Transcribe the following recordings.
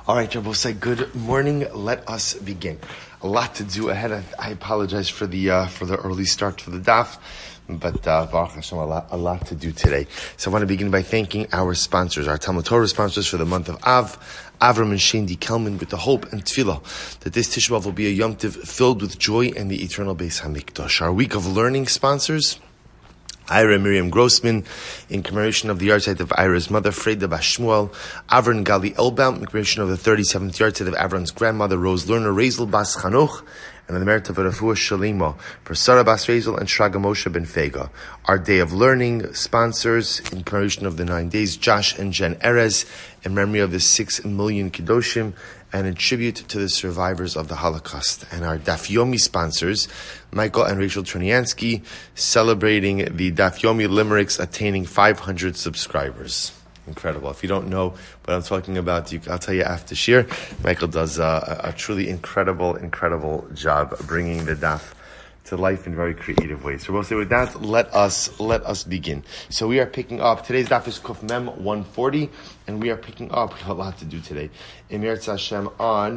All right, Rabbi, say good morning. Let us begin. A lot to do ahead. I apologize for the early start for the daf, but Baruch Hashem, a lot to do today. So I want to begin by thanking our sponsors, our Talmud Torah sponsors for the month of Av, Avram and Shandi Kelman, with the hope and tefillah that this Tisha B'Av will be a Yom Tov filled with joy and the eternal Beis Hamikdash. Our week of learning sponsors: Ira Miriam Grossman, in commemoration of the yahrzeit of Ira's mother, Freda Bas Shmuel; Avron Gali Elbaum, in commemoration of the 37th yahrzeit of Avron's grandmother, Rose Lerner Rezel Bas Chanuch; and on the merit of a Refuah Shalima for Sarah Bas Rezel and Shraga Moshe Ben Fega. Our day of learning sponsors, in commemoration of the 9 days, Josh and Jen Erez, in memory of the 6 million Kedoshim, and in tribute to the survivors of the Holocaust. And our Daf Yomi sponsors, Michael and Rachel Troniansky, celebrating the Daf Yomi limericks attaining 500 subscribers. Incredible. If you don't know what I'm talking about, I'll tell you after Shir. Michael does a truly incredible job bringing the Daf to life in very creative ways. So we'll say with that, let us begin. So we are picking up, today's daf is Kuf Mem 140, and we are picking up, we have a lot to do today, Emir Hashem on,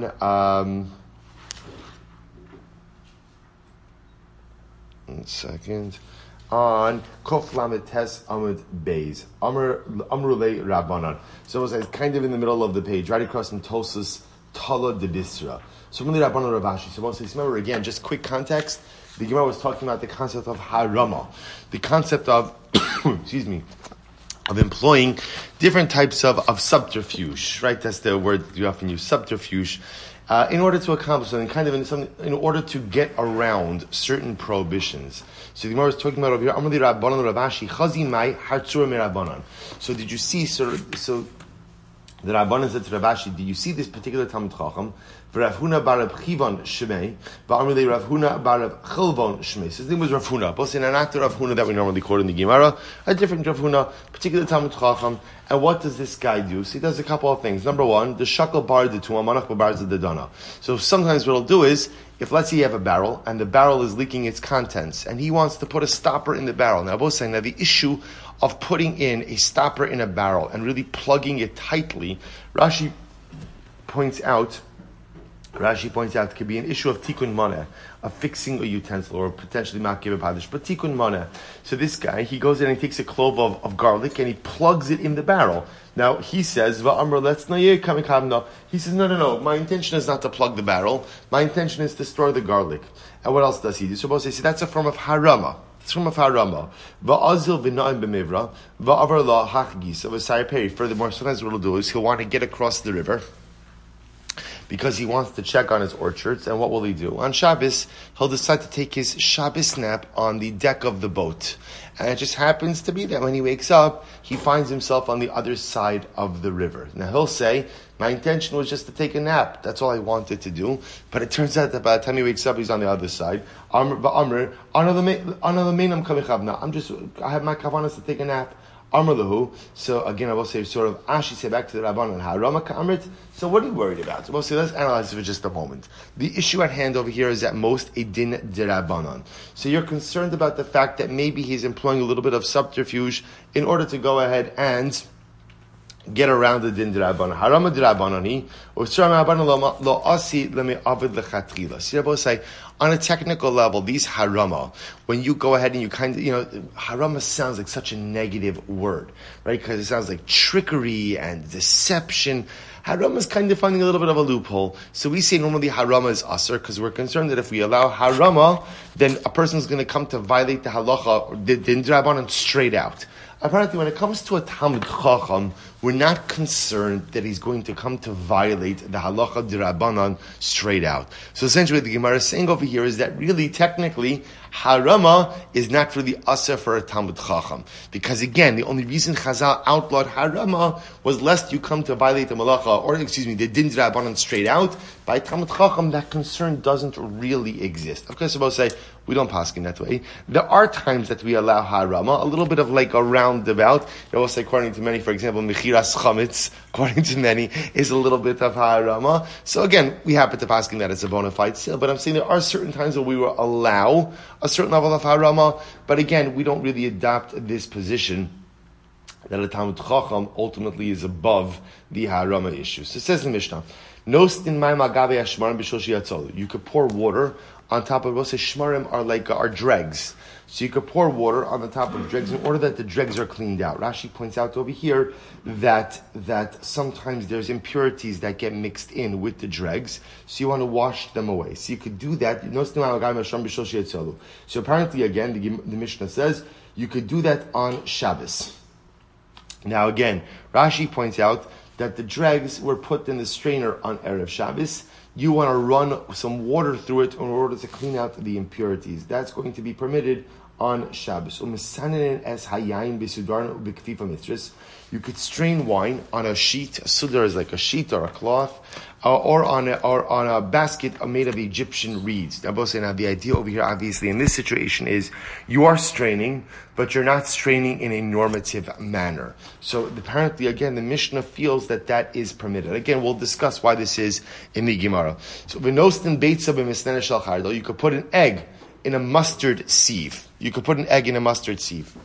on Kuf Lamed Tes Amud Beis, Amrulei Rabbanan. So it's kind of in the middle of the page, right across from Tosas, Tala de Bisra. So Amrulei Rabbanan Ravashi. So remember again, just quick context. The Gemara was talking about the concept of harama, the concept of, of employing different types of subterfuge, right? That's the word you often use, subterfuge, in order to accomplish something, in order to get around certain prohibitions. So the Gemara was talking about over here, Amrli Rabbanan Ravashi, Chazi Mai Hartzura Mirabanan. So did you see, so the Rabbanan said to Ravashi, did you see this particular Talmud Chacham? Rav Huna bar Rav Chivon Shmei, Va'amrei Rav Huna bar Rav Chilvon Shmei. So his name was Rav Huna, both in an actor Rav Huna that we normally quote in the Gemara, a different Rav Huna, particular Talmud Chacham. And what does this guy do? So he does a couple of things. Number one, the shakal bar the tuah, manach bar the dana. So sometimes what he'll do is, if let's say you have a barrel, and the barrel is leaking its contents, and he wants to put a stopper in the barrel. Now, both saying that the issue of putting in a stopper in a barrel and really plugging it tightly, Rashi points out it could be an issue of tikkun maneh, of fixing a utensil, or potentially makiv padish, but tikkun maneh. So this guy, he goes in and he takes a clove of garlic and he plugs it in the barrel. Now he says, he says, no, my intention is not to plug the barrel, my intention is to store the garlic. And what else does he do? So both say, that's a form of harama. It's from a harama. Va'azil v'na'im b'mivra, va'avar la hachgis, of a sayaperi. Furthermore, sometimes what he'll do is he'll want to get across the river, because he wants to check on his orchards. And what will he do? On Shabbos, he'll decide to take his Shabbos nap on the deck of the boat. And it just happens to be that when he wakes up, he finds himself on the other side of the river. Now he'll say, my intention was just to take a nap. That's all I wanted to do. But it turns out that by the time he wakes up, he's on the other side. I have my kavanas to take a nap. So again, I will say sort of Ashi say back to the Rabbanan Harama Ka'amrit. So what are you worried about? So we'll say, let's analyze it for just a moment. The issue at hand over here is at most a din d'Rabbanan. So you're concerned about the fact that maybe he's employing a little bit of subterfuge in order to go ahead and get around the din d'Rabbanan. Harama d'Rabbanani, or Rabbanan lo asi lemi avid lechatchila. See, I will say, on a technical level, these harama, when you go ahead and you harama sounds like such a negative word, right? Because it sounds like trickery and deception. Harama is kind of finding a little bit of a loophole. So we say normally harama is asr, because we're concerned that if we allow harama, then a person is going to come to violate the halacha, or the din d'Rabbanan, straight out. Apparently, when it comes to a Talmud Chacham, we're not concerned that he's going to come to violate the halacha d'Rabbanan straight out. So essentially, what the Gemara is saying over here is that really, technically, harama is not really asr for a Talmud Chacham. Because again, the only reason Chazal outlawed harama was lest you come to violate the malacha, or the din d'Rabbanan straight out. By Talmud Chacham, that concern doesn't really exist. Of course, I'm supposed to say, we don't pass in that way. There are times that we allow harama, a little bit of like a roundabout. I will say, according to many, for example, mechiras chametz, according to many, is a little bit of harama. So again, we happen to pass in that it's a bona fide sale. But I'm saying there are certain times where we will allow a certain level of harama. But again, we don't really adopt this position that a Talmud Chacham ultimately is above the Harama issue. So it says in the Mishnah, Nostin Maim Agabe Hashmarim B'Shoshi Yatzolu. You could pour water on top of, we'll say Shmarim are dregs. So you could pour water on the top of dregs in order that the dregs are cleaned out. Rashi points out over here that sometimes there's impurities that get mixed in with the dregs, so you want to wash them away. So you could do that. So apparently, again, the Mishnah says you could do that on Shabbos. Now again, Rashi points out that the dregs were put in the strainer on Erev Shabbos. You want to run some water through it in order to clean out the impurities. That's going to be permitted on Shabbos. You could strain wine on a sheet. A sudar is like a sheet or a cloth, or on a basket made of Egyptian reeds. Now, the idea over here, obviously, in this situation is you are straining, but you're not straining in a normative manner. So apparently, again, the Mishnah feels that is permitted. Again, we'll discuss why this is in the Gemara. So, you could put an egg in a mustard sieve. You could put an egg in a mustard sieve.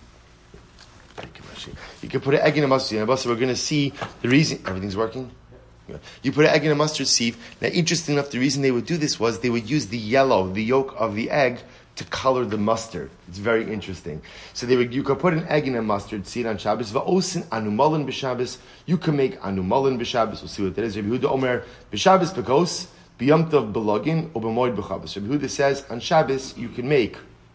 You could put an egg in a mustard sieve. We're going to see the reason. Everything's working? Yeah. You put an egg in a mustard sieve. Now, interesting enough, the reason they would do this was they would use the yolk of the egg to color the mustard. It's very interesting. So you could put an egg in a mustard seed on Shabbos. Va'osin anumalin b'Shabbos. You can make anumalin b'Shabbos. We'll see what that is. Rabbi Yehuda Omer b'Shabbos b'kos b'yamtav b'login or b'moed b'Chabbos. Rabbi Yehuda says on Shabbos you can make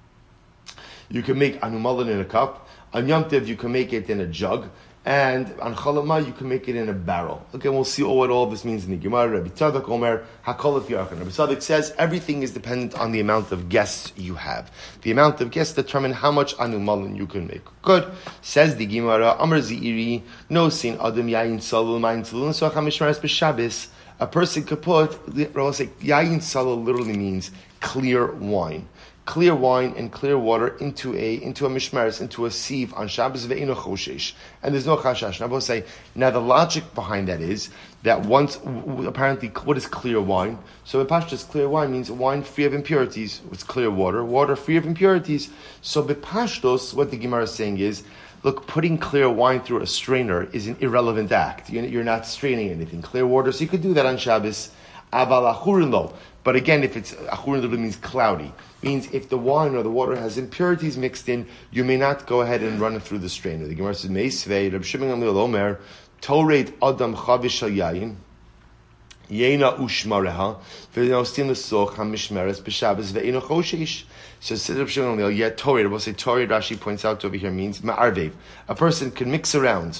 anumalin in a cup. On Yom Tov, you can make it in a jug. And on Chalama, you can make it in a barrel. Okay, we'll see what all this means in the Gemara. Rabbi Tzadok Omer, HaKol Lefi Arkan. Rabbi Tzadok says everything is dependent on the amount of guests you have. The amount of guests determine how much anumalin you can make. Good. Says the Gemara, Amar Zi'iri, no sin Adam Yayin Salul Mayin Salul Soach HaMishmares B'Shabbos. A person could put, Yayin Salul literally means clear wine. Clear wine and clear water into a mishmeres, into a sieve on Shabbos ve'ino choshesh, and there's no chashash. Now, I will say, now the logic behind that is that once apparently what is clear wine? So bepashtus, clear wine means wine free of impurities. It's clear water, water free of impurities. So bepashtus, what the Gemara is saying is, look, putting clear wine through a strainer is an irrelevant act. You're not straining anything. Clear water, so you could do that on Shabbos. Aval achurin lo. But again, if it's achurin literally means cloudy, means if the wine or the water has impurities mixed in, you may not go ahead and run it through the strainer. The Gemara says, Meisvei, Reb Shimon Gamliel Omer, Toreit Adam Chavish Al Yayin, Yeina Ushmareha, Ve'nostin L'soch HaMishmeres B'Shabbos Ve'ino Choshesh. So says Reb Shimon Gamliel, yet Toreit, we'll say Toreit, Rashi points out over here, means Ma'arvev. A person can mix around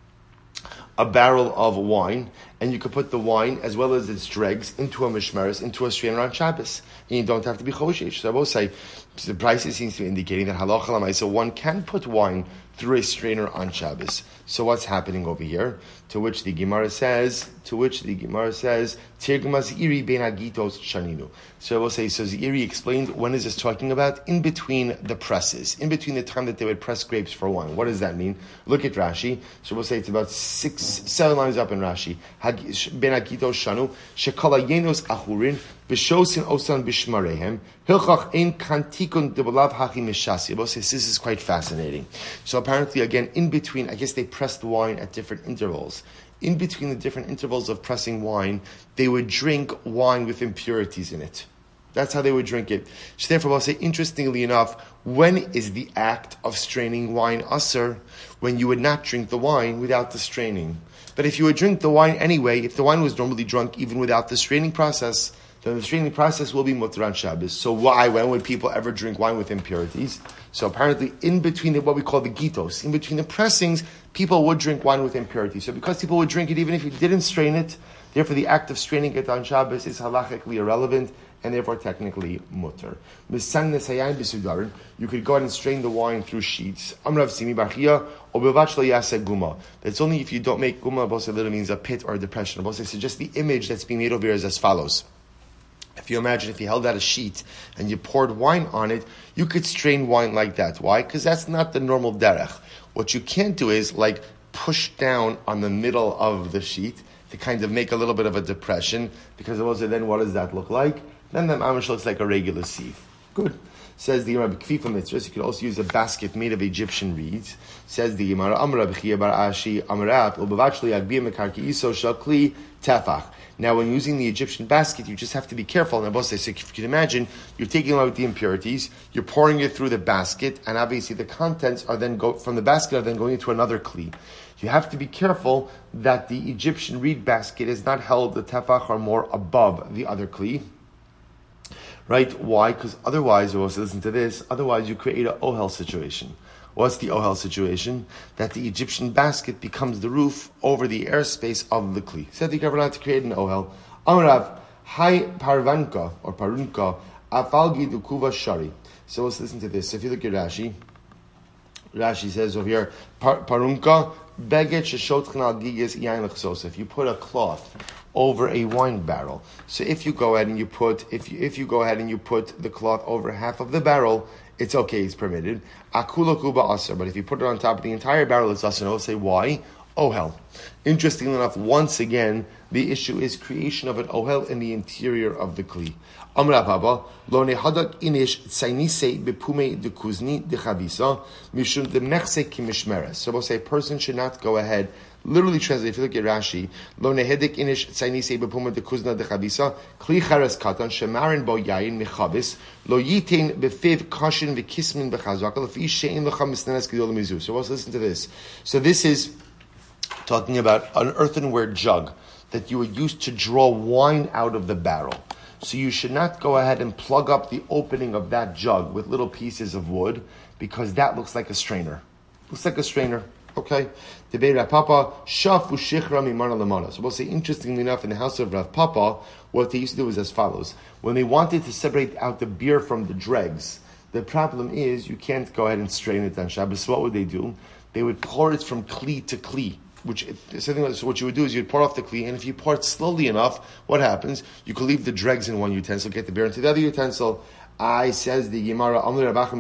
a barrel of wine, and you could put the wine as well as its dregs into a mishmeres, into a strainer on Shabbos, and you don't have to be choshesh. So I will say, the prices seems to be indicating that halacha l'may, so one can put wine through a strainer on Shabbos. So what's happening over here? To which the Gemara says, Tirgmas iri ben agitos shaninu. So I will say, so Ziri explained, when is this talking about? In between the presses, in between the time that they would press grapes for wine. What does that mean? Look at Rashi. So we'll say it's about 7 lines up in Rashi. Ben agitos shanu, shekala yenos achurin, b'shosin osan b'shmarehem, hilchach ein kantikun debolav hachim mishasi. We'll say this is quite fascinating. So apparently, again, in between, I guess they pressed wine at different intervals. In between the different intervals of pressing wine, they would drink wine with impurities in it. That's how they would drink it. So therefore, I'll say, interestingly enough, when is the act of straining wine asur? When you would not drink the wine without the straining. But if you would drink the wine anyway, if the wine was normally drunk even without the straining process, then the straining process will be mutar on Shabbos. So why? When would people ever drink wine with impurities? So apparently, in between what we call the gitos, in between the pressings, people would drink wine with impurities. So because people would drink it even if you didn't strain it, therefore the act of straining it on Shabbos is halachically irrelevant and therefore technically mutar. You could go ahead and strain the wine through sheets. That's only if you don't make guma. Bosa literally means a pit or a depression. Bosa suggests the image that's being made over here is as follows. If you imagine if you held out a sheet and you poured wine on it, you could strain wine like that. Why? Because that's not the normal derech. What you can't do is like push down on the middle of the sheet to kind of make a little bit of a depression, because then what does that look like? Then the mamish looks like a regular sieve. Good. Says the Gemara, B'kfifa mitzvahs. You could also use a basket made of Egyptian reeds. Says the Gemara, Amar B'chia bar Ashi, Amarav, Ubavachli Agbiyah Mekarki Iso Shakli Tefach. Now, when using the Egyptian basket, you just have to be careful. And Abbas says, if you can imagine, you're taking out the impurities, you're pouring it through the basket, and obviously the contents are then from the basket are then going into another kli. You have to be careful that the Egyptian reed basket is not held the tefach or more above the other kli. Right? Why? Because otherwise, listen to this, otherwise you create an ohel situation. What's the ohel situation? That the Egyptian basket becomes the roof over the airspace of the kli. Said the Kabbalah to create an ohel. Amrav, hai parvanka, or parunka, afalgi dukuva shari. So let's listen to this. If you look at Rashi, Rashi says over here, parunka, beget sheshotchen al giges yain lechsos. If you put a cloth over a wine barrel, so if you go ahead and you put the cloth over half of the barrel, it's okay, it's permitted. Akula kuba aser, but if you put it on top of the entire barrel, it's aser. I'll say why? Ohel. Interestingly enough, once again, the issue is creation of an ohel in the interior of the kli. Amra Baba, lo nehadak inish tsainise bepume de kuzni de chavisa mishum de mechse kimishmeres. So we'll say a person should not go ahead. Literally translate, if you look at Rashi, lo nehedik inish tsainise bepume de kuzna de chavisa kli chares katan shemarin bo yayin mechabis lo yitin befiv kashin v'kismin b'chazaka lefi she'in lecha misnenes gedol mizu. So let's listen to this. So this is talking about an earthenware jug that you would use to draw wine out of the barrel. So you should not go ahead and plug up the opening of that jug with little pieces of wood, because that looks like a strainer. Looks like a strainer. Okay? Debei Rav Papa, shafu shichra mimana lamana. So we'll say, interestingly enough, in the house of Rav Papa, what they used to do was as follows. When they wanted to separate out the beer from the dregs, the problem is you can't go ahead and strain it on Shabbos. So what would they do? They would pour it from kli to kli. So what you would do is you'd pour off the kli, and if you pour it slowly enough, what happens? You could leave the dregs in one utensil, get the beer into the other utensil. Says the Gemara, I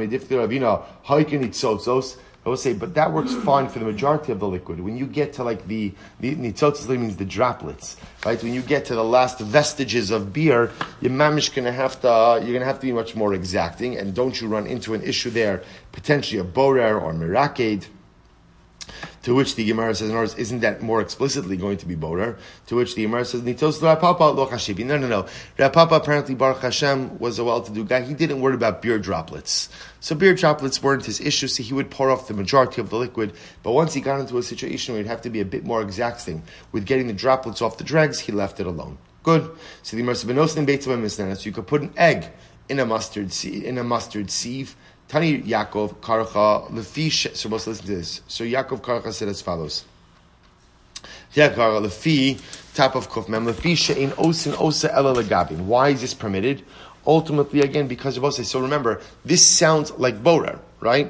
will say, but that works fine for the majority of the liquid. When you get to like the nitzotzos means the droplets, right? When you get to the last vestiges of beer, your mamish you're gonna have to be much more exacting, and don't you run into an issue there, potentially a borer or mirakade. To which the Gemara says, in other words, isn't that more explicitly going to be borer? To which the Gemara says, Nitos Rav Papa lo chashibi. No. Rav Papa, apparently, Baruch Hashem, was a well-to-do guy. He didn't worry about beer droplets. So beer droplets weren't his issue, so he would pour off the majority of the liquid. But once he got into a situation where he'd have to be a bit more exacting with getting the droplets off the dregs, he left it alone. Good. So the Gemara says, so you could put an egg in a mustard sieve. Tani Yaakov Karcha Lefi. So let's listen to this. So Yaakov Karcha said as follows: Yaakov Lefi top of Kuf Mem Lefi Shein Osin Osa Ela Legabin. Why is this permitted? Ultimately, again, because of Osa. So remember, this sounds like borer, right?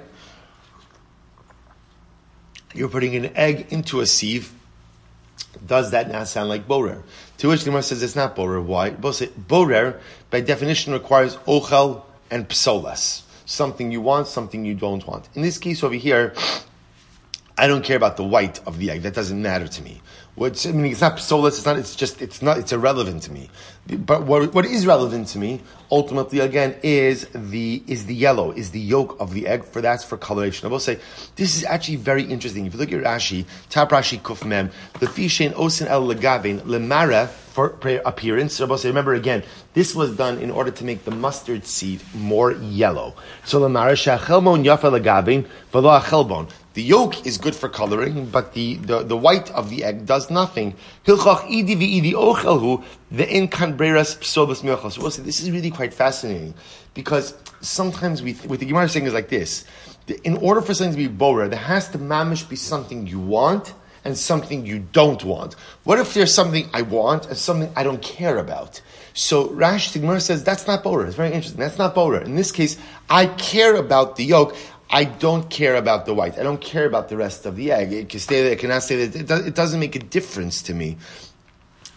You're putting an egg into a sieve. Does that not sound like borer? To which the Gemara says it's not borer. Why? Borer, by definition, requires ochel and psolas. Something you want, something you don't want. In this case over here, I don't care about the white of the egg. That doesn't matter to me. It's not psolas. It's irrelevant to me. But what is relevant to me, ultimately, again, is the yellow, is the yolk of the egg. That's for coloration. I will say, this is actually very interesting. If you look at Rashi, Tap Rashi Kuf Mem, the fishen osin el legavin lemara, for appearance. So I will say, remember again, this was done in order to make the mustard seed more yellow. So lemara shachelmon yafa legavin v'lo achelbon. The yolk is good for coloring, but the white of the egg does nothing. Hilchach idi v'idi ochelhu ve'en kan breras psobas milcha. So we'll say this is really quite fascinating, because sometimes with the Gemara saying is like this: in order for something to be borer, there has to mamish be something you want and something you don't want. What if there's something I want and something I don't care about? So Rashi the Gemara says that's not borer. It's very interesting. That's not borer. In this case, I care about the yolk. I don't care about the white. I don't care about the rest of the egg. It can stay there. It cannot stay there. It doesn't make a difference to me.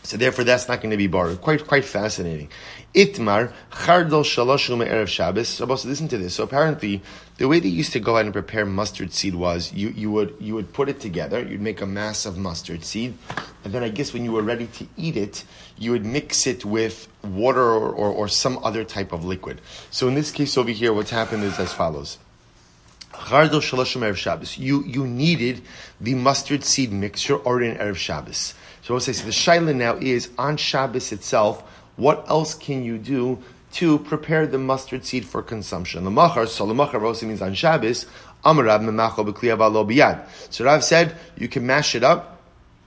So therefore, that's not going to be borrowed. Quite fascinating. Itmar chardal shaloshu me'erev Shabbos. So listen to this. So apparently, the way they used to go ahead and prepare mustard seed was you would put it together. You'd make a mass of mustard seed, and then I guess when you were ready to eat it, you would mix it with water or some other type of liquid. So in this case over here, what's happened is as follows. Chardal shaloshu me'erev Shabbos. You needed the mustard seed mixture or in Erev Shabbos. So we'll say, so the shaila now is, on Shabbos itself, what else can you do to prepare the mustard seed for consumption? Lamachar also means on Shabbos, Amarav memacho b'kli avalo biyad. So Rav said, you can mash it up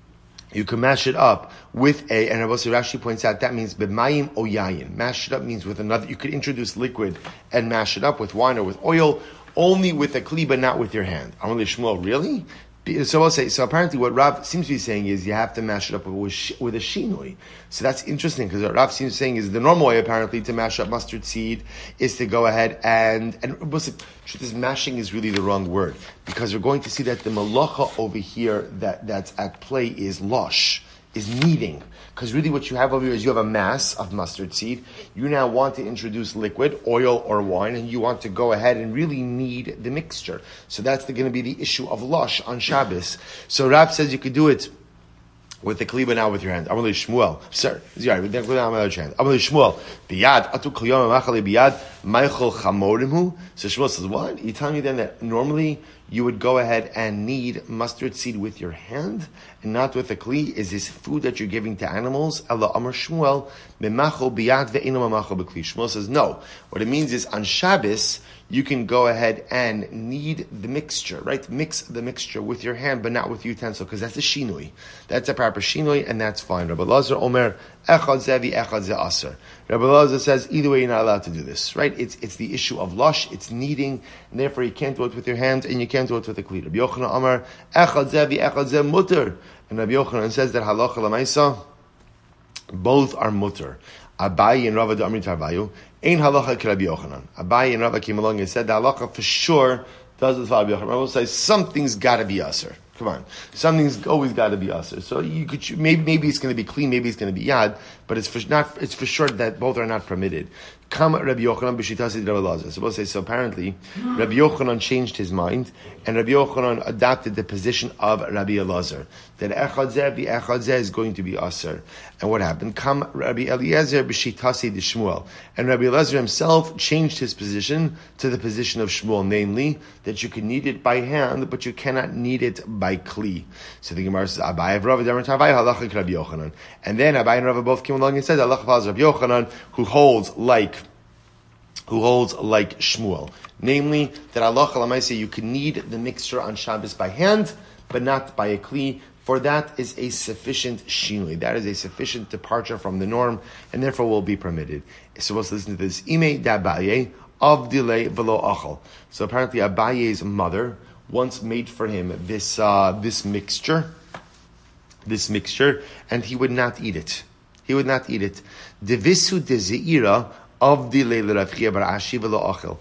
with and Rashi points out that means b'mayim o yayin. Mash it up means with another, you could introduce liquid and mash it up with wine or with oil, only with a kli, but not with your hand. Amar li Shmuel, really? So I'll say, so apparently what Rav seems to be saying is you have to mash it up with a shinui. So that's interesting because what Rav seems to be saying is the normal way apparently to mash up mustard seed is to go ahead and this mashing is really the wrong word because we're going to see that the malacha over here that's at play is losh, is kneading. Because really what you have over here is you have a mass of mustard seed. You now want to introduce liquid, oil or wine, and you want to go ahead and really knead the mixture. So that's going to be the issue of lush on Shabbos. So Rav says you could do it with the kli, but now with your hand. Amalei Shmuel. Sir, with the hand. Amalei Shmuel. Biyad, atu kliyom machali biyad, meichel chamorimhu. So Shmuel says, what? You telling me then that normally you would go ahead and knead mustard seed with your hand and not with a kli? Is this food that you're giving to animals? Allah Amar Shmuel, memacho biyad ve'ino memacho b'kli. Shmuel says, no. What it means is on Shabbos, you can go ahead and knead the mixture, right? Mix the mixture with your hand, but not with utensil, because that's a shinui. That's a proper shinui, and that's fine. Rabbi Lazar Omer, echad zevi, echad ze aser. Rabbi Lazar says, either way, you're not allowed to do this, right? It's the issue of lush, it's kneading, and therefore you can't do it with your hand, and you can't do it with a kli. Rabbi Yochanan Omer, echad zevi, echad ze mutter. And Rabbi Yochanan says that halacha l'maisa, both are mutter. Abayi and Rava Amrit Harvayu, Ein halacha ki Rabbi Yochanan. Abayi and Rava came along and said the halacha for sure does it for Rabbi Yochanan. Rava says something's got to be aser. Come on, something's always got to be aser. So you could maybe it's going to be clean, maybe it's going to be yad, but it's for sure that both are not permitted. Come Rabbi Yochanan b'shitasi Rabbi Lazar. So we'll say, so apparently Rabbi Yochanan changed his mind, and Rabbi Yochanan adopted the position of Rabbi Elazar that echad zeh the echad zeh is going to be aser. And what happened? Come Rabbi Eliezer b'shitasi de Shmuel, and Rabbi Elazar himself changed his position to the position of Shmuel, namely that you can knead it by hand, but you cannot knead it by kli. So the Gemara says, Abaye of Rava Damar Tavai halacha ki Rabbi Yochanan, and then Abaye and Rava both came along and said halacha follows Rabbi Yochanan, who holds like Shmuel. Namely, that halacha l'maaseh you can knead the mixture on Shabbos by hand, but not by a kli. For that is a sufficient shinui. That is a sufficient departure from the norm, and therefore will be permitted. So let's listen to this. Ime d'Abaye of delay velo achal. So apparently Abaye's mother once made for him this mixture, and he would not eat it. Devisu de zeira of the Leila Rav Chia bar Ashi v'lo achel.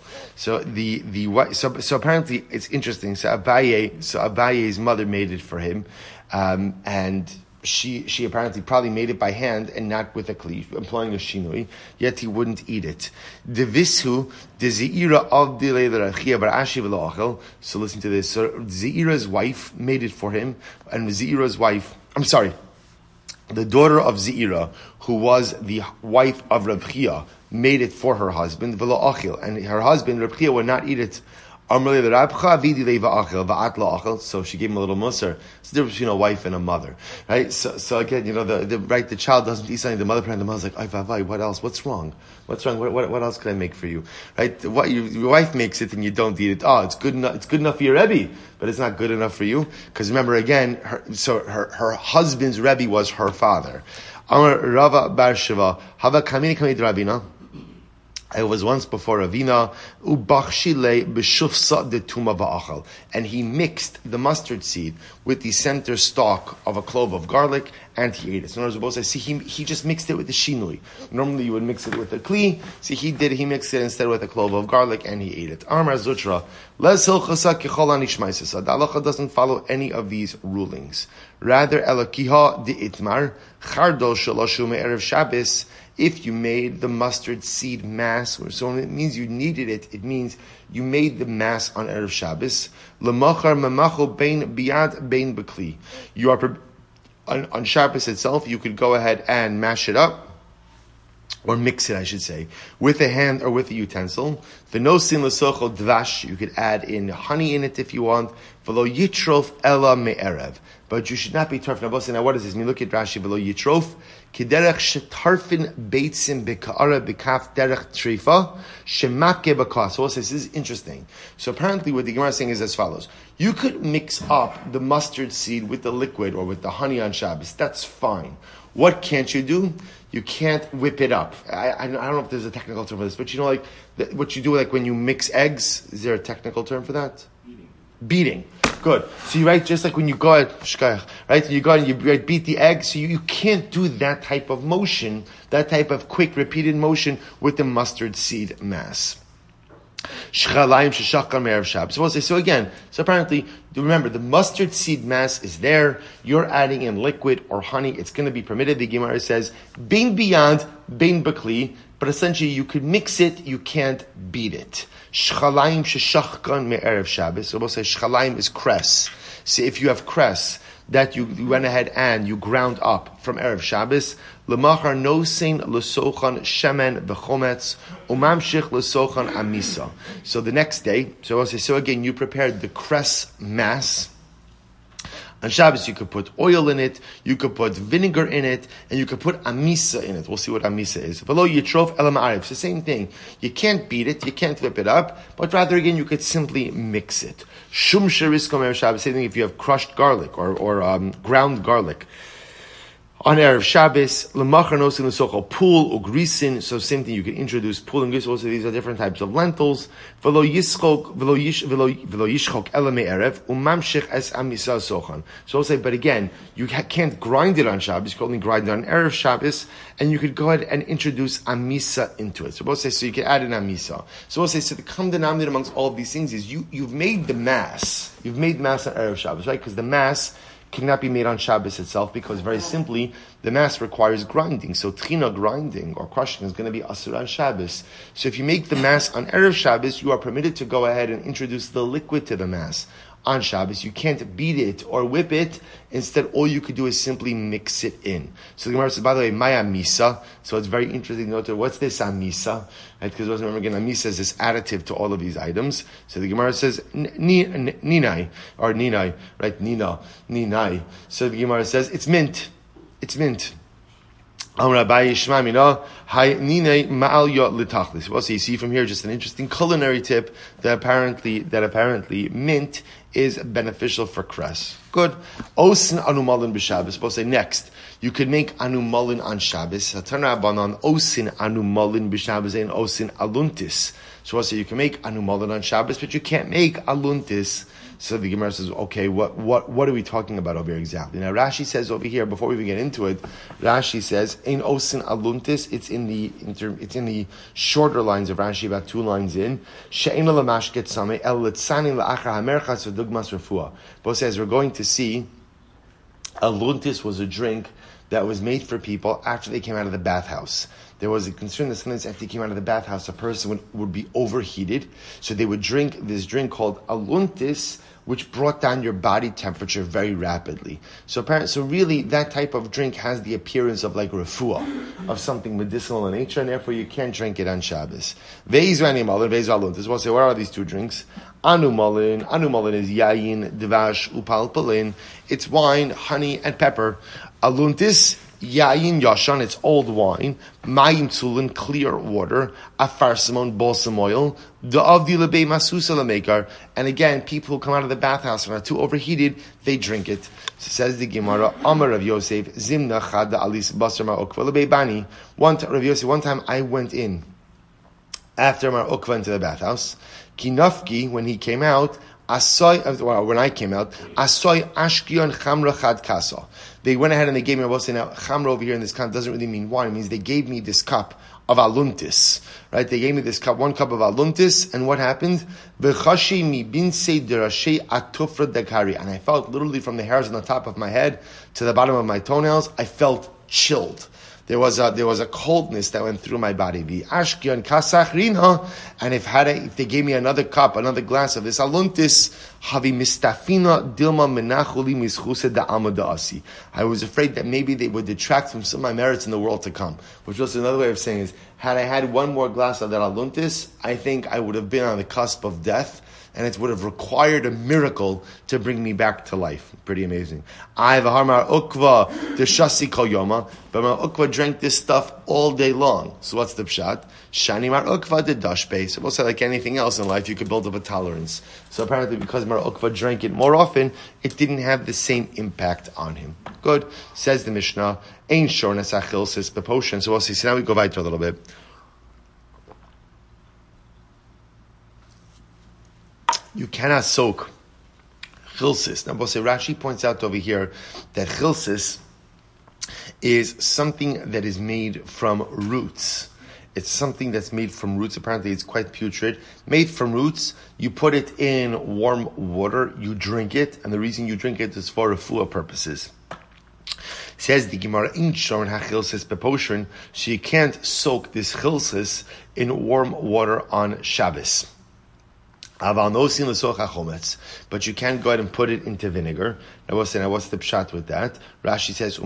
So apparently it's interesting. So Abaye's mother made it for him, and she apparently probably made it by hand and not with a kli, employing a shinui. Yet he wouldn't eat it. Devishu de zeira of the Leila Rav Chia bar Ashi v'lo achel. So listen to this. So Zeira's wife made it for him, and Zeira's wife. The daughter of Zeira, who was the wife of Rav Chia, made it for her husband, v'lo achil, and her husband, Rav Chia, would not eat it. So she gave him a little musar. It's the difference between a wife and a mother, right? So again, the child doesn't eat something, the mother and the mother's like, what else? What's wrong? What else can I make for you? Right? Your wife makes it and you don't eat it. Oh, it's good enough for your Rebbe, but it's not good enough for you. Because remember again, her husband's Rebbe was her father. Amar Rava bar Shiva, Hava kamini kamid Rabina. I was once before Ravina, ubachshile b'shufsa de tuma va'achal, and he mixed the mustard seed with the center stalk of a clove of garlic, and he ate it. So in other words, I see he just mixed it with the shinui. Normally you would mix it with a kli. See, he mixed it instead with a clove of garlic, and he ate it. Amar Zutra, Les hilchasa kichol anishmaisasa. The halacha doesn't follow any of these rulings. Rather, elakiha di itmar, chardo shalashu me'erev Shabbos. If you made the mustard seed mass, so it means you kneaded it, it means you made the mass on Erev Shabbos. L'machar memacho bein biyad bein bekli. You are on Shabbos itself, you could go ahead and mash it up, or mix it, I should say, with a hand or with a utensil. V'nosin l'socho dvash, you could add in honey in it if you want. V'lo yitrof ela me'erev. But you should not be tarf. Now what does this mean? Look at Rashi. V'lo yitrof, kiderech shetarfin beitzim beka'ara bekaf derech trifa, shemake b'kas. So this is interesting. So apparently what the Gemara is saying is as follows. You could mix up the mustard seed with the liquid or with the honey on Shabbos. That's fine. What can't you do? You can't whip it up. I don't know if there's a technical term for this, but you know, like what you do, like when you mix eggs. Is there a technical term for that? Beating. Good. So you write just like when you go at right? You go and you beat the egg. So you can't do that type of motion, that type of quick repeated motion with the mustard seed mass. So again, so apparently, remember, the mustard seed mass is there. You're adding in liquid or honey. It's going to be permitted. The Gemara says, bein beyond, bein bakli, but essentially you could mix it, you can't beat it. Shchalayim sheshachkan me'erev Shabbos. So we'll say shchalayim is cress. See, if you have cress that you went ahead and you ground up from Erev Shabbos, L'machar nosein l'sochan shemen v'chometz umamshich l'sochan amisa. So the next day, so again, you prepared the cress mass. On Shabbos, you could put oil in it, you could put vinegar in it, and you could put amisa in it. We'll see what amisa is. V'lo yitrof el ma'ariv. It's the same thing. You can't beat it, you can't whip it up, but rather again, you could simply mix it. Shum sheriskom Erev Shabbos. Same thing if you have crushed garlic or ground garlic. On Erev Shabbos, l'machar nosin l'sochal pul or grisin. So same thing, you can introduce pul and grisin. Also, these are different types of lentils. V'lo yishchok ela me'erev umamshich es amisa sochan. So I'll say, but again, you can't grind it on Shabbos. You can only grind it on Erev Shabbos, and you could go ahead and introduce amisa into it. So we'll say, so you can add an amisa. So we'll say, so the common denominator amongst all of these things is you've made the mass. You've made mass on Erev Shabbos, right? Because the mass cannot be made on Shabbos itself because very simply the mass requires grinding. So tchina, grinding or crushing, is going to be asur on Shabbos. So if you make the mass on Erev Shabbos, you are permitted to go ahead and introduce the liquid to the mass. On Shabbos, you can't beat it or whip it. Instead, all you could do is simply mix it in. So the Gemara says, by the way, maya misa. So it's very interesting to note, what's this amisa? Right? Because remember again, amisa is this additive to all of these items. So the Gemara says, ninai, or ninai, right? Ninai. So the Gemara says, it's mint. It's mint. So you see from here just an interesting culinary tip that apparently mint is beneficial for cress. Good. Osin anumalin b'Shabbos. We'll say next, you could make anumalin on Shabbos. Hatanabanan osin anumalin b'Shabbos and osin aluntis. So we'll say you can make anumalin on Shabbos, but you can't make aluntis. So the Gemara says, okay, what are we talking about over here exactly? Now Rashi says over here, before we even get into it, Rashi says, "Ein osin aluntis." It's in the shorter lines of Rashi, about 2 lines in. She'ein lamashket sameh el litzanin la'achar hamerchas v'dugmas refuah. Both says we're going to see aluntis was a drink that was made for people after they came out of the bathhouse. There was a concern that sometimes after you came out of the bathhouse, a person would be overheated. So they would drink this drink called aluntis, which brought down your body temperature very rapidly. So really, that type of drink has the appearance of like refuah, of something medicinal in nature, and therefore you can't drink it on Shabbos. Veizu animalin, veizu aluntis. We'll say, what are these 2 drinks? Anumalin is yayin, dvash, upalpalin. It's wine, honey, and pepper. Aluntis, yayin yashan, it's old wine. Mayim tzulin, clear water. Afar simon, balsam oil. Da'avdi lebei masusa lamekar. And again, people who come out of the bathhouse and are too overheated, they drink it. So says the Gemara, Amar Rav Yosef, Zimna chada alis basar mar okva lebei bani. Rav Yosef, one time I went in after Mar Ukva into the bathhouse. Kinafki, when he came out, when I came out, Asoy Ashkion Chamra Chad Kasa. They went ahead and they gave me, I will say now, Chamra over here in this context doesn't really mean wine. It means they gave me this cup of aluntis, right? They gave me this cup, one cup of aluntis, and what happened? V'chashi mi binse derashei atufra dekari. And I felt literally from the hairs on the top of my head to the bottom of my toenails, I felt chilled. There was a coldness that went through my body. The ashkion kasach rina, and if they gave me another cup, another glass of this aluntis, havi mistafina dilma menachuli mischuse da amadasi. I was afraid that maybe they would detract from some of my merits in the world to come. Which was another way of saying is, had I had one more glass of that aluntis, I think I would have been on the cusp of death. And it would have required a miracle to bring me back to life. Pretty amazing. I v'harmar ukva deshasi kol yoma, but my ukva drank this stuff all day long. So what's the pshat? Shani mar ukva de dashbe. So we'll say like anything else in life, you could build up a tolerance. So apparently, because mar ukva drank it more often, it didn't have the same impact on him. Good. Says the Mishnah. Ein shor nesachil sis bepotion. So we'll see. So now we go weiter a little bit. You cannot soak chilsis. Now, Rashi points out over here that chilsis is something that is made from roots. It's something that's made from roots. Apparently, it's quite putrid. Made from roots, you put it in warm water, you drink it, and the reason you drink it is for refuah purposes. Says the Gemara, in shorn hachilsis beposhrin, so you can't soak this chilsis in warm water on Shabbos. But you can go ahead and put it into vinegar. Now what's the pshat with that? Rashi says,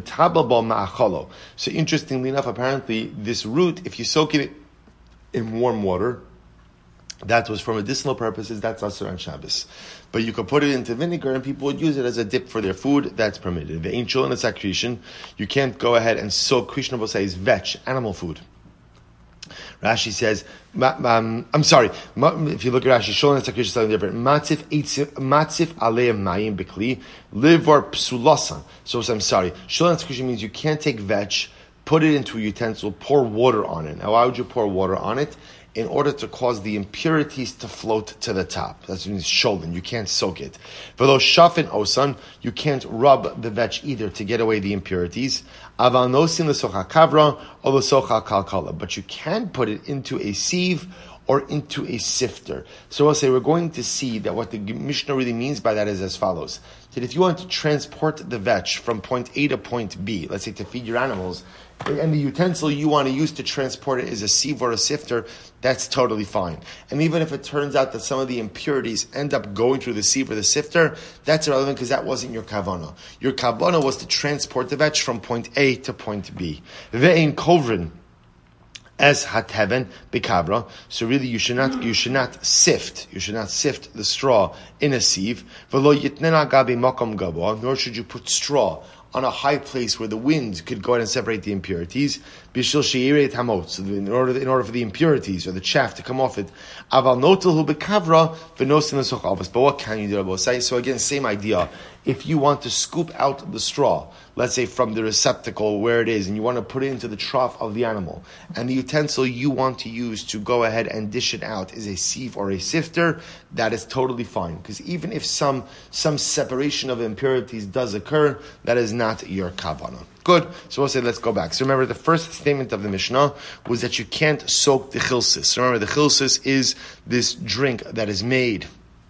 So interestingly enough, apparently this root, if you soak it in warm water, that was for medicinal purposes, that's asur on Shabbos. But you could put it into vinegar and people would use it as a dip for their food, that's permitted. The ancient and accretion, you can't go ahead and soak, Krishna will say, is vetch, animal food. Rashi says, I'm sorry, if you look at Rashi, Sholem Tzakrish is something different. Matzif aleim mayim b'kli, livor psulasan. So I'm sorry, Sholem Tzakrish means you can't take vetch, put it into a utensil, pour water on it. Now why would you pour water on it? In order to cause the impurities to float to the top. That means sholem, you can't soak it. For those shafin osan, you can't rub the vetch either to get away the impurities. Aval nosin l'socha kavra or l'socha kalkala. But you can put it into a sieve or into a sifter. So we'll say we're going to see that what the Mishnah really means by that is as follows. That if you want to transport the vetch from point A to point B, let's say to feed your animals, and the utensil you want to use to transport it is a sieve or a sifter, that's totally fine. And even if it turns out that some of the impurities end up going through the sieve or the sifter, that's irrelevant because that wasn't your kavanah. Your kavanah was to transport the vetch from point A to point B. Ve'ein kovrin as hateven bekavra. So really, you should not sift the straw in a sieve. V'lo yitnena gabi makom gabo. Nor should you put straw on a high place where the wind could go out and separate the impurities. Bishil she'irei hamot. So in order for the impurities or the chaff to come off it. Aval notel hu bekavra v'nosin l'soch. But what can you do? So again, same idea. If you want to scoop out the straw, let's say from the receptacle where it is, and you want to put it into the trough of the animal, and the utensil you want to use to go ahead and dish it out is a sieve or a sifter, that is totally fine. Because even if some separation of impurities does occur, that is not your kavanah. Good. So we'll say, let's go back. So remember, the first statement of the Mishnah was that you can't soak the chilsis. Remember, the chilsis is this drink that is made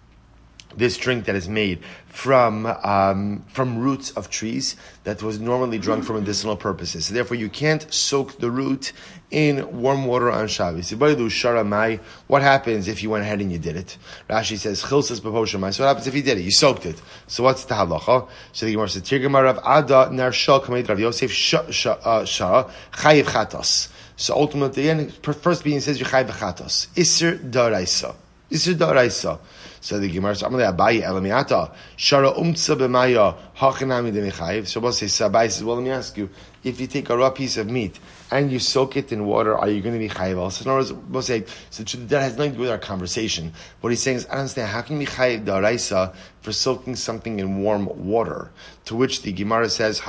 from roots of trees that was normally drunk for medicinal purposes. So therefore, you can't soak the root in warm water on Shabbos. What happens if you went ahead and you did it? Rashi says, Chilsis b'poshamai. So what happens if you did it? You soaked it. So what's the halacha? So the Gemara says, Tirgema Rav Ada nar shal kamed Rav Yosef shara chayiv chatos. So ultimately, again, first being says you chayiv chatos. Isser daraisa. Isser daraisa. So the Gemara says, Amalei Abaye Elamiata Shara Umtsa B'Maya Hachanami Demichayiv. So we'll say, Abaye says, well, let me ask you, if you take a raw piece of meat and you soak it in water, are you going to be chayiv also? So in other words, we'll say, so that has nothing to do with our conversation. What he's saying is, I don't understand, how can you be chayiv da'araisa for soaking something in warm water? To which the Gemara says,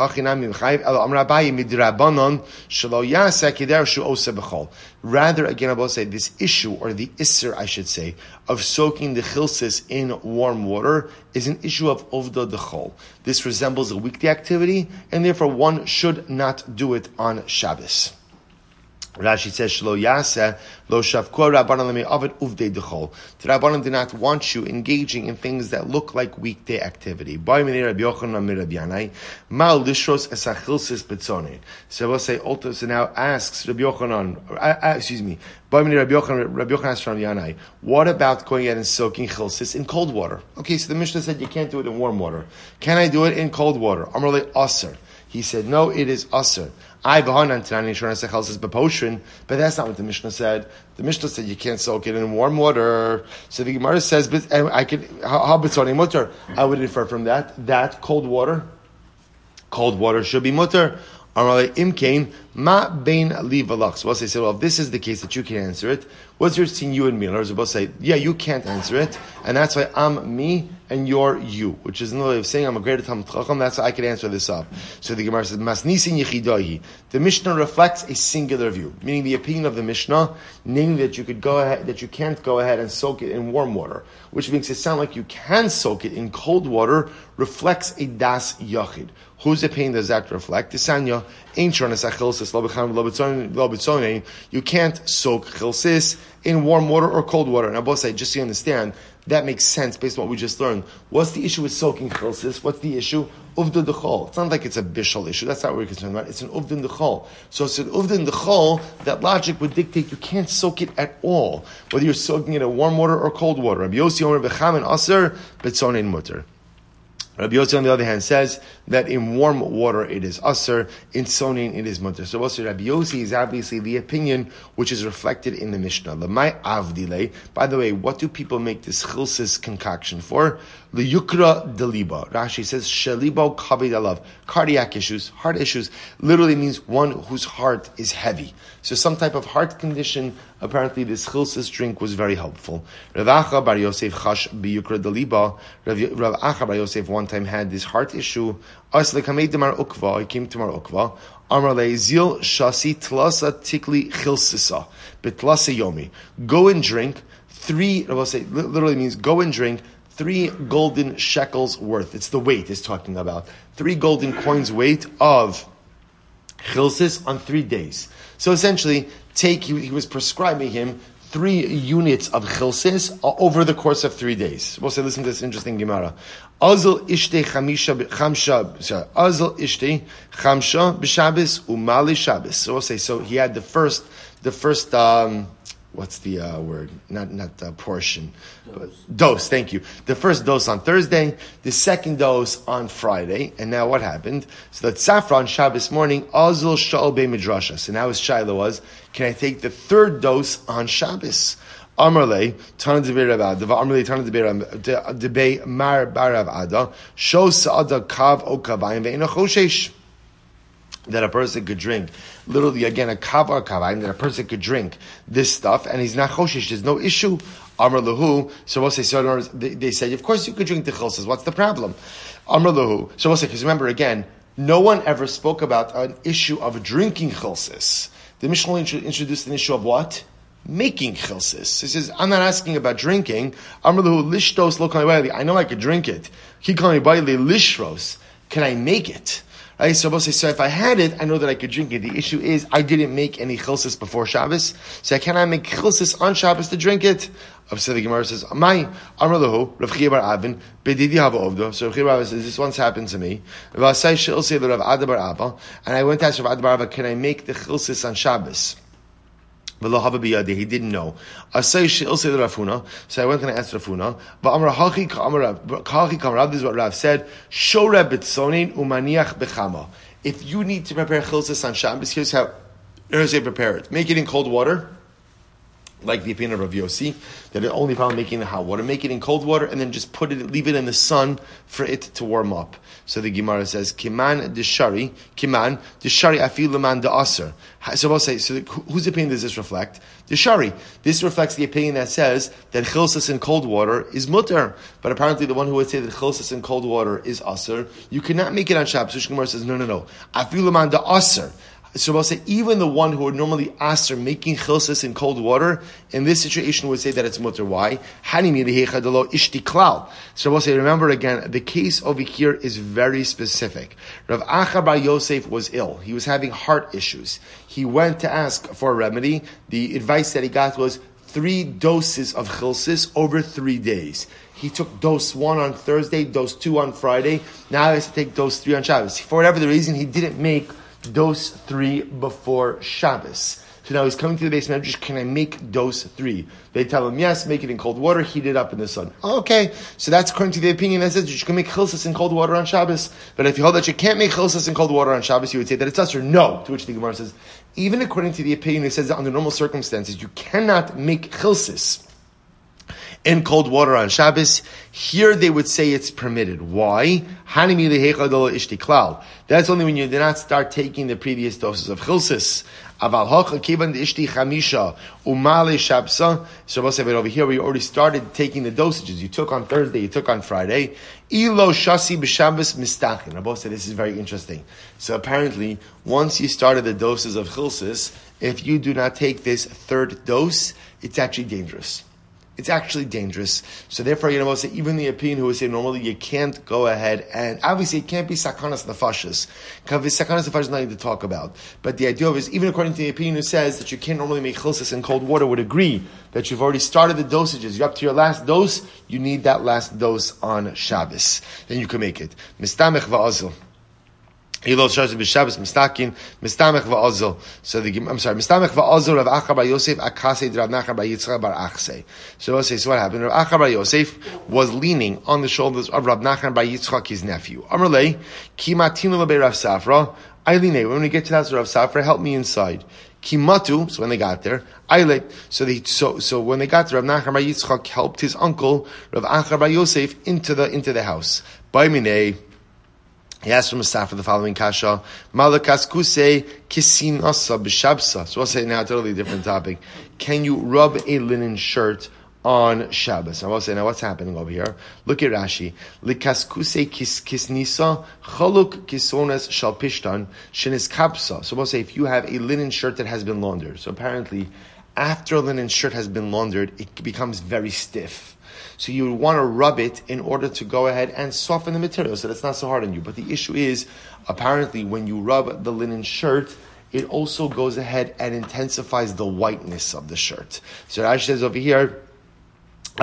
rather, again, I will say, this issue, or the isser, I should say, of soaking the chilsis in warm water is an issue of ovda dechol. This resembles a weekday activity, and therefore one should not do it on Shabbos. Rashi says, "Shlo yaseh lo shavkua Rabbanan lemei avid uvdei dechol." The Rabbanan do not want you engaging in things that look like weekday activity. Ba'y minei Rabbi Yochanan mi Rabbi Yanai, ma lishros es achilsis betzonei. So we'll say, so now asks Rabbi Yochanan, Ba'y minei Rabbi Yochanan asks from Yanai, what about going ahead and soaking chilsis in cold water? Okay, so the Mishnah said you can't do it in warm water. Can I do it in cold water? Amar le aser. He said, no, it is aser. But that's not what the Mishnah said. The Mishnah said you can't soak it in warm water. So the Gemara says, I could, how bitzoni mutter? I would infer from that cold water should be mutter. Imkain ma bein li valach. So we'll say, well, if this is the case that you can answer it, what's your between you and me? In other words, we'll say, yeah, you can't answer it, and that's why I'm me and you're you, which is another way of saying I'm a greater Talmid Chacham. That's how I can answer this up. So the Gemara says, Masnisin Yechidahi. The Mishnah reflects a singular view, meaning the opinion of the Mishnah, namely that you can't go ahead and soak it in warm water, which makes it sound like you can soak it in cold water, reflects a das yachid. Whose opinion does that reflect? Tisanya, ain't you can't soak chilsis in warm water or cold water. Now, both say, just so you understand, that makes sense based on what we just learned. What's the issue with soaking chilsis? What's the issue? Uvdin dechol. It's not like it's a bishul issue. That's not what we're concerned about. It's an uvdin dechol. So it's an uvdin dechol. That logic would dictate you can't soak it at all, whether you're soaking it in warm water or cold water. Rabbi Yossi Omer bechamin aser betzonein mutter. Rabbi Yossi, on the other hand, says that in warm water it is aser, in sonin it is mutter. So also Rabbi Yossi is obviously the opinion which is reflected in the Mishnah. Lamai avdile. By the way, what do people make this chilsis concoction for? Liyukra deliba. Rashi says shelibo kaved alav. Cardiac issues, heart issues, literally means one whose heart is heavy. So some type of heart condition. Apparently, this chilsis drink was very helpful. Rav Acha bar Yosef chash biyukra deliba. Rav Acha bar Yosef one time had this heart issue. He came to Mar Ukva. Amar le zil shasi tlasa tikli chilsisa betlasa yomi. Go and drink 3. I will say literally means go and drink 3 golden shekels worth. It's the weight it's talking about. 3 golden coins weight of chilsis on 3 days. So essentially, he was prescribing him 3 units of chilsis over the course of 3 days. We'll say, listen to this interesting Gemara. Azal ishte chamsha b'Shabbos umali Shabbos. So we'll say, so he had the first what's the word? Not portion. Dose, thank you. The first dose on Thursday, the second dose on Friday, and now what happened? So that Safra on Shabbos morning, Azul Sha'al Be Midrasha. So now his Shaila was, can I take the 3rd dose on Shabbos? Amarle, Tana Debei Rav Ada, Amarle, Tana Debei Mar Barav Ada, Sho Sa'ada Kav O Kavayim Ve'ena Choshesh. That a person could drink, literally again a kav or kavayim, that a person could drink this stuff and he's not choshish. There's no issue. Amar lahu. So we'll say, so they say, of course you could drink the chilsis. What's the problem? Amar lahu. So we'll say, because remember again, no one ever spoke about an issue of drinking chilsis. The Mishnah introduced an issue of what? Making chilsis. He says, I'm not asking about drinking. Amar lahu lishtos lo kani. I know I could drink it. Ki kani bayli lishros. Can I make it? Right, so if I had it, I know that I could drink it. The issue is, I didn't make any chilsis before Shabbos, so I cannot make chilsis on Shabbos to drink it. So the Gemara says, "Amai Amar lahu Rav Chiya bar Avin bedidi hava ovdo." So Rav Chiya bar Avin says, "This once happened to me." And I went to ask Rav Ada bar Abba, "Can I make the chilsis on Shabbos?" He didn't know. So I went and asked Rafuna. This is what Rav said. If you need to prepare chilsis on Shabbos, here's how you prepare it. Make it in cold water. like the opinion of Rav Yossi, that it only probably making it in hot water, make it in cold water, and then just leave it in the sun for it to warm up. So the Gemara says, Kiman deshari afilu leman de'aser. So we'll say, so whose opinion does this reflect? Deshari. This reflects the opinion that says that chilsas in cold water is mutter, but apparently the one who would say that chilsas in cold water is aser, you cannot make it on Shabbos. So Gemara says, no. Afilu leman de'aser. So we'll say even the one who would normally ask making chilsas in cold water, in this situation would say that it's mutter. Why? So we'll say, remember again, the case over here is very specific. Rav Acha bar Yosef was ill. He was having heart issues. He went to ask for a remedy. The advice that he got was 3 doses of chilsas over 3 days. He took dose 1 on Thursday, dose 2 on Friday. Now he has to take dose 3 on Shabbos. For whatever the reason, he didn't make dose 3 before Shabbos. So now he's coming to the base medrash, can I make dose 3? They tell him, yes, make it in cold water, heat it up in the sun. Okay, so that's according to the opinion that says you can make chilsas in cold water on Shabbos. But if you hold that you can't make chilsas in cold water on Shabbos, you would say that it's us or no. To which the Gemara says, even according to the opinion that says that under normal circumstances, you cannot make chilsas in cold water on Shabbos, here they would say it's permitted. Why? That's only when you do not start taking the previous doses of chilsas. So we'll say, but over here we already started taking the dosages. You took on Thursday, you took on Friday. Ilo shasi b'Shabbos mistachin. Rabbi said this is very interesting. So apparently, once you started the doses of chilsas, if you do not take this 3rd dose, it's actually dangerous. It's actually dangerous. So therefore, say even the opinion who would say normally you can't go ahead and obviously it can't be sakanas nefashis. Because sakanas nefashis is nothing to talk about. But the idea of is even according to the opinion who says that you can't normally make chilsas in cold water would agree that you've already started the dosages. You're up to your last dose. You need that last dose on Shabbos. Then you can make it. Mistamech va'azil. So Mistamech va'azil Rav Acha bar Yosef akasei Rav Nachman bar Yitzchak bar Achsei. So we'll say, so what happened? Rav Acha bar Yosef was leaning on the shoulders of Rav Nachman bar Yitzchak, his nephew. Amrlei kimatinu lebei Rav Safra. Eilinei, when we get to the house of Rav Safra, help me inside. Kimatu, so when they got there, so when they got there, Rav Nachman bar Yitzchak helped his uncle Rav Acha bar Yosef into the house. Baiminei. He asked from Safra the following kasha: Malakas kuse kisinasa b'shabsa. So we'll say now a totally different topic. Can you rub a linen shirt on Shabbos? I will say now what's happening over here. Look at Rashi. Likas kuse kisnisa chaluk kisones shal pishtan shenis kapsa. So we'll say if you have a linen shirt that has been laundered. So apparently, after a linen shirt has been laundered, it becomes very stiff. So you would want to rub it in order to go ahead and soften the material so that's not so hard on you. But the issue is, apparently when you rub the linen shirt, it also goes ahead and intensifies the whiteness of the shirt. So Rashi says over here, so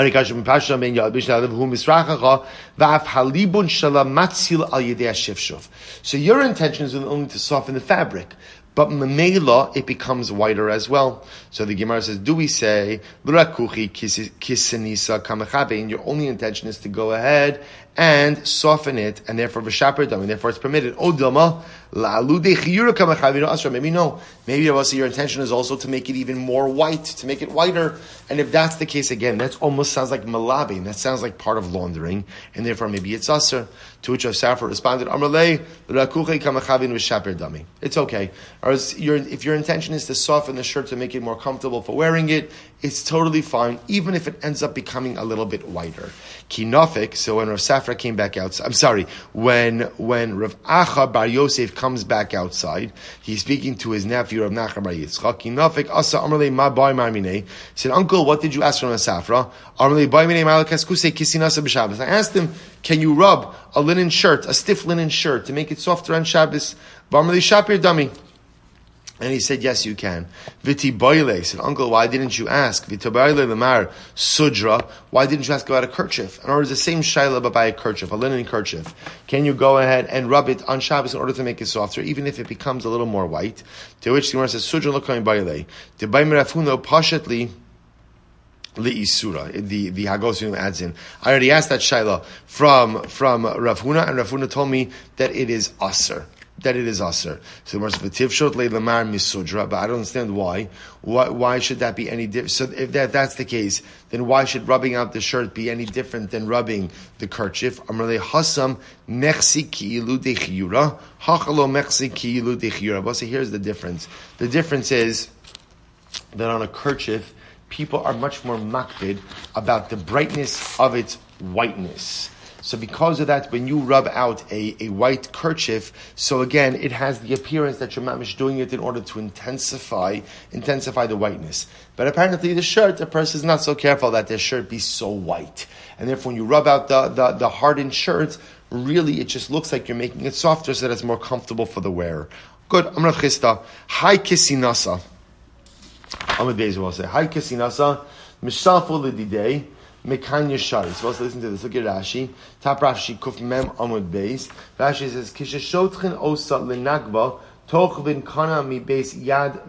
your intention is only to soften the fabric. But memela, it becomes whiter as well. So the Gemara says, do we say, l'rakuchi kisenisa kamechabe, and your only intention is to go ahead and soften it, and therefore v'shaper dam, and therefore it's permitted. O dilma, la'alude chiyura kamechabe no asra. Maybe no. Maybe your intention is also to make it even more white, to make it whiter. And if that's the case, again, that almost sounds like malabing. That sounds like part of laundering, and therefore maybe it's asr. To which Safra responded, Amrlei, l'rakuchi kamechabe v'shaper dami. It's okay. Or if your intention is to soften the shirt to make it more comfortable for wearing it, it's totally fine, even if it ends up becoming a little bit whiter. Kinofik, so when Rav Safra came back outside, when Rav Acha bar Yosef comes back outside, he's speaking to his nephew Rav Nachman bar Yitzchak. Kinofik asa Amrlei ma bai marmine. Said, Uncle, what did you ask from Rav Safra? Amrlei bai mine malakas kuse kisinasa b'Shabbos. I asked him, can you rub a linen shirt, a stiff linen shirt, to make it softer on Shabbos? Amrlei shapir dami. And he said, yes, you can. Viti boile. Said, Uncle, why didn't you ask? Viti boile lemar sudra. Why didn't you ask about a kerchief? In other words, the same shaila, but by a kerchief, a linen kerchief. Can you go ahead and rub it on Shabbos in order to make it softer, even if it becomes a little more white? To which the Gemara says, sudra lokayin boile. The baimir afuno pashatli Isura. The Hagosium adds in. I already asked that shaila from Rav Huna, and Rav Huna told me that it is aser. that it is aser. So the v'tivshot le'lamar misudra, but I don't understand why. Why should that be any different? So if that's the case, then why should rubbing out the shirt be any different than rubbing the kerchief? Amrle hasam mechsi ki'ilu dechiyura, hachalo mechsi ki'ilu dechiyura. But so here's the difference. The difference is that on a kerchief, people are much more makpid about the brightness of its whiteness. So because of that, when you rub out a white kerchief, so again, it has the appearance that you're mamish doing it in order to intensify the whiteness. But apparently the shirt, the person is not so careful that their shirt be so white. And therefore when you rub out the hardened shirt, really it just looks like you're making it softer so that it's more comfortable for the wearer. Good. Amrav Chista. Hai kisinasa. Amad Beis will say, Hai kisinasa, mishalfu lididei, Mekan Yeshari. So let's listen to this. Look at Rashi. Top Rashi Kuf Mem Amud Beis. Rashi says, Kishashotchen Osa Lenagba Tochvin Kana Mi Beis Yad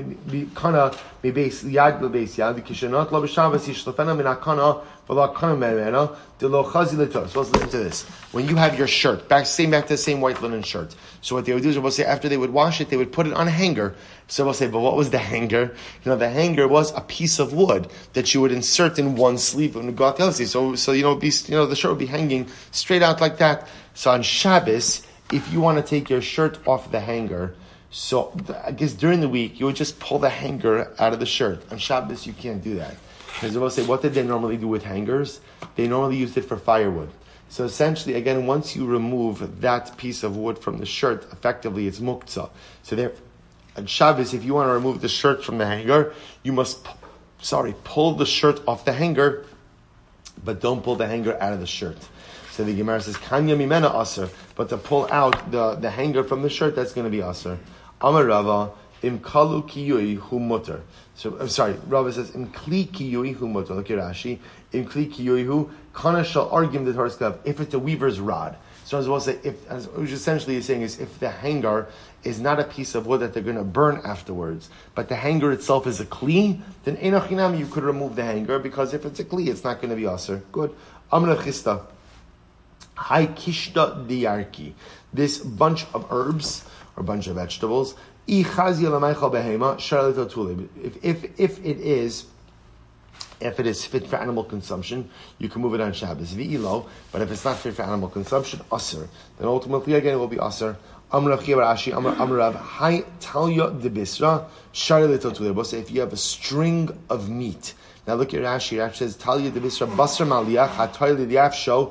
Kana Mi Beis Yad LeBeis Yad Kishanot Lo B'Shabbos Yishlefena Min HaKana V'La Kana Merena D'Lo Chazi L'Tor. So let's listen to this. When you have your shirt, back to the same white linen shirt. So what they would do is we'll say after they would wash it, they would put it on a hanger. So we'll say, but what was the hanger? The hanger was a piece of wood that you would insert in one sleeve and go out the other sleeve. So the shirt would be hanging straight out like that. So on Shabbos, if you want to take your shirt off the hanger, so I guess during the week you would just pull the hanger out of the shirt. On Shabbos you can't do that. Because we'll say, what did they normally do with hangers? They normally used it for firewood. So essentially, again, once you remove that piece of wood from the shirt, effectively it's muktzah. So there, on Shabbos, if you want to remove the shirt from the hanger, you must, pull the shirt off the hanger, but don't pull the hanger out of the shirt. So the Gemara says, Kanya mimena aser, but to pull out the hanger from the shirt, that's going to be aser. Amar Rava, im kalu kiyui hu mutter. So, I'm sorry, Rava says, im kli kiyui hu mutter. Look at Rashi. Im kli kiyui hu, kana shall argue the Torah's club, if it's a weaver's rod. So as well say, which essentially is saying is, if the hanger is not a piece of wood that they're going to burn afterwards, but the hanger itself is a kli, then enochinam, you could remove the hanger, because if it's a kli, it's not going to be aser. Good. Amra chista. Hai kishta diyarki. This bunch of herbs, or bunch of vegetables, if it is fit for animal consumption, you can move it on Shabbos. V'ilo, but if it's not fit for animal consumption, aser. Then ultimately again it will be aser. Amrav, hai talya de bisra, shari letotule. If you have a string of meat. Now look at Rashi. Rashi says talya de bisra basar maliach hatoy liafsho.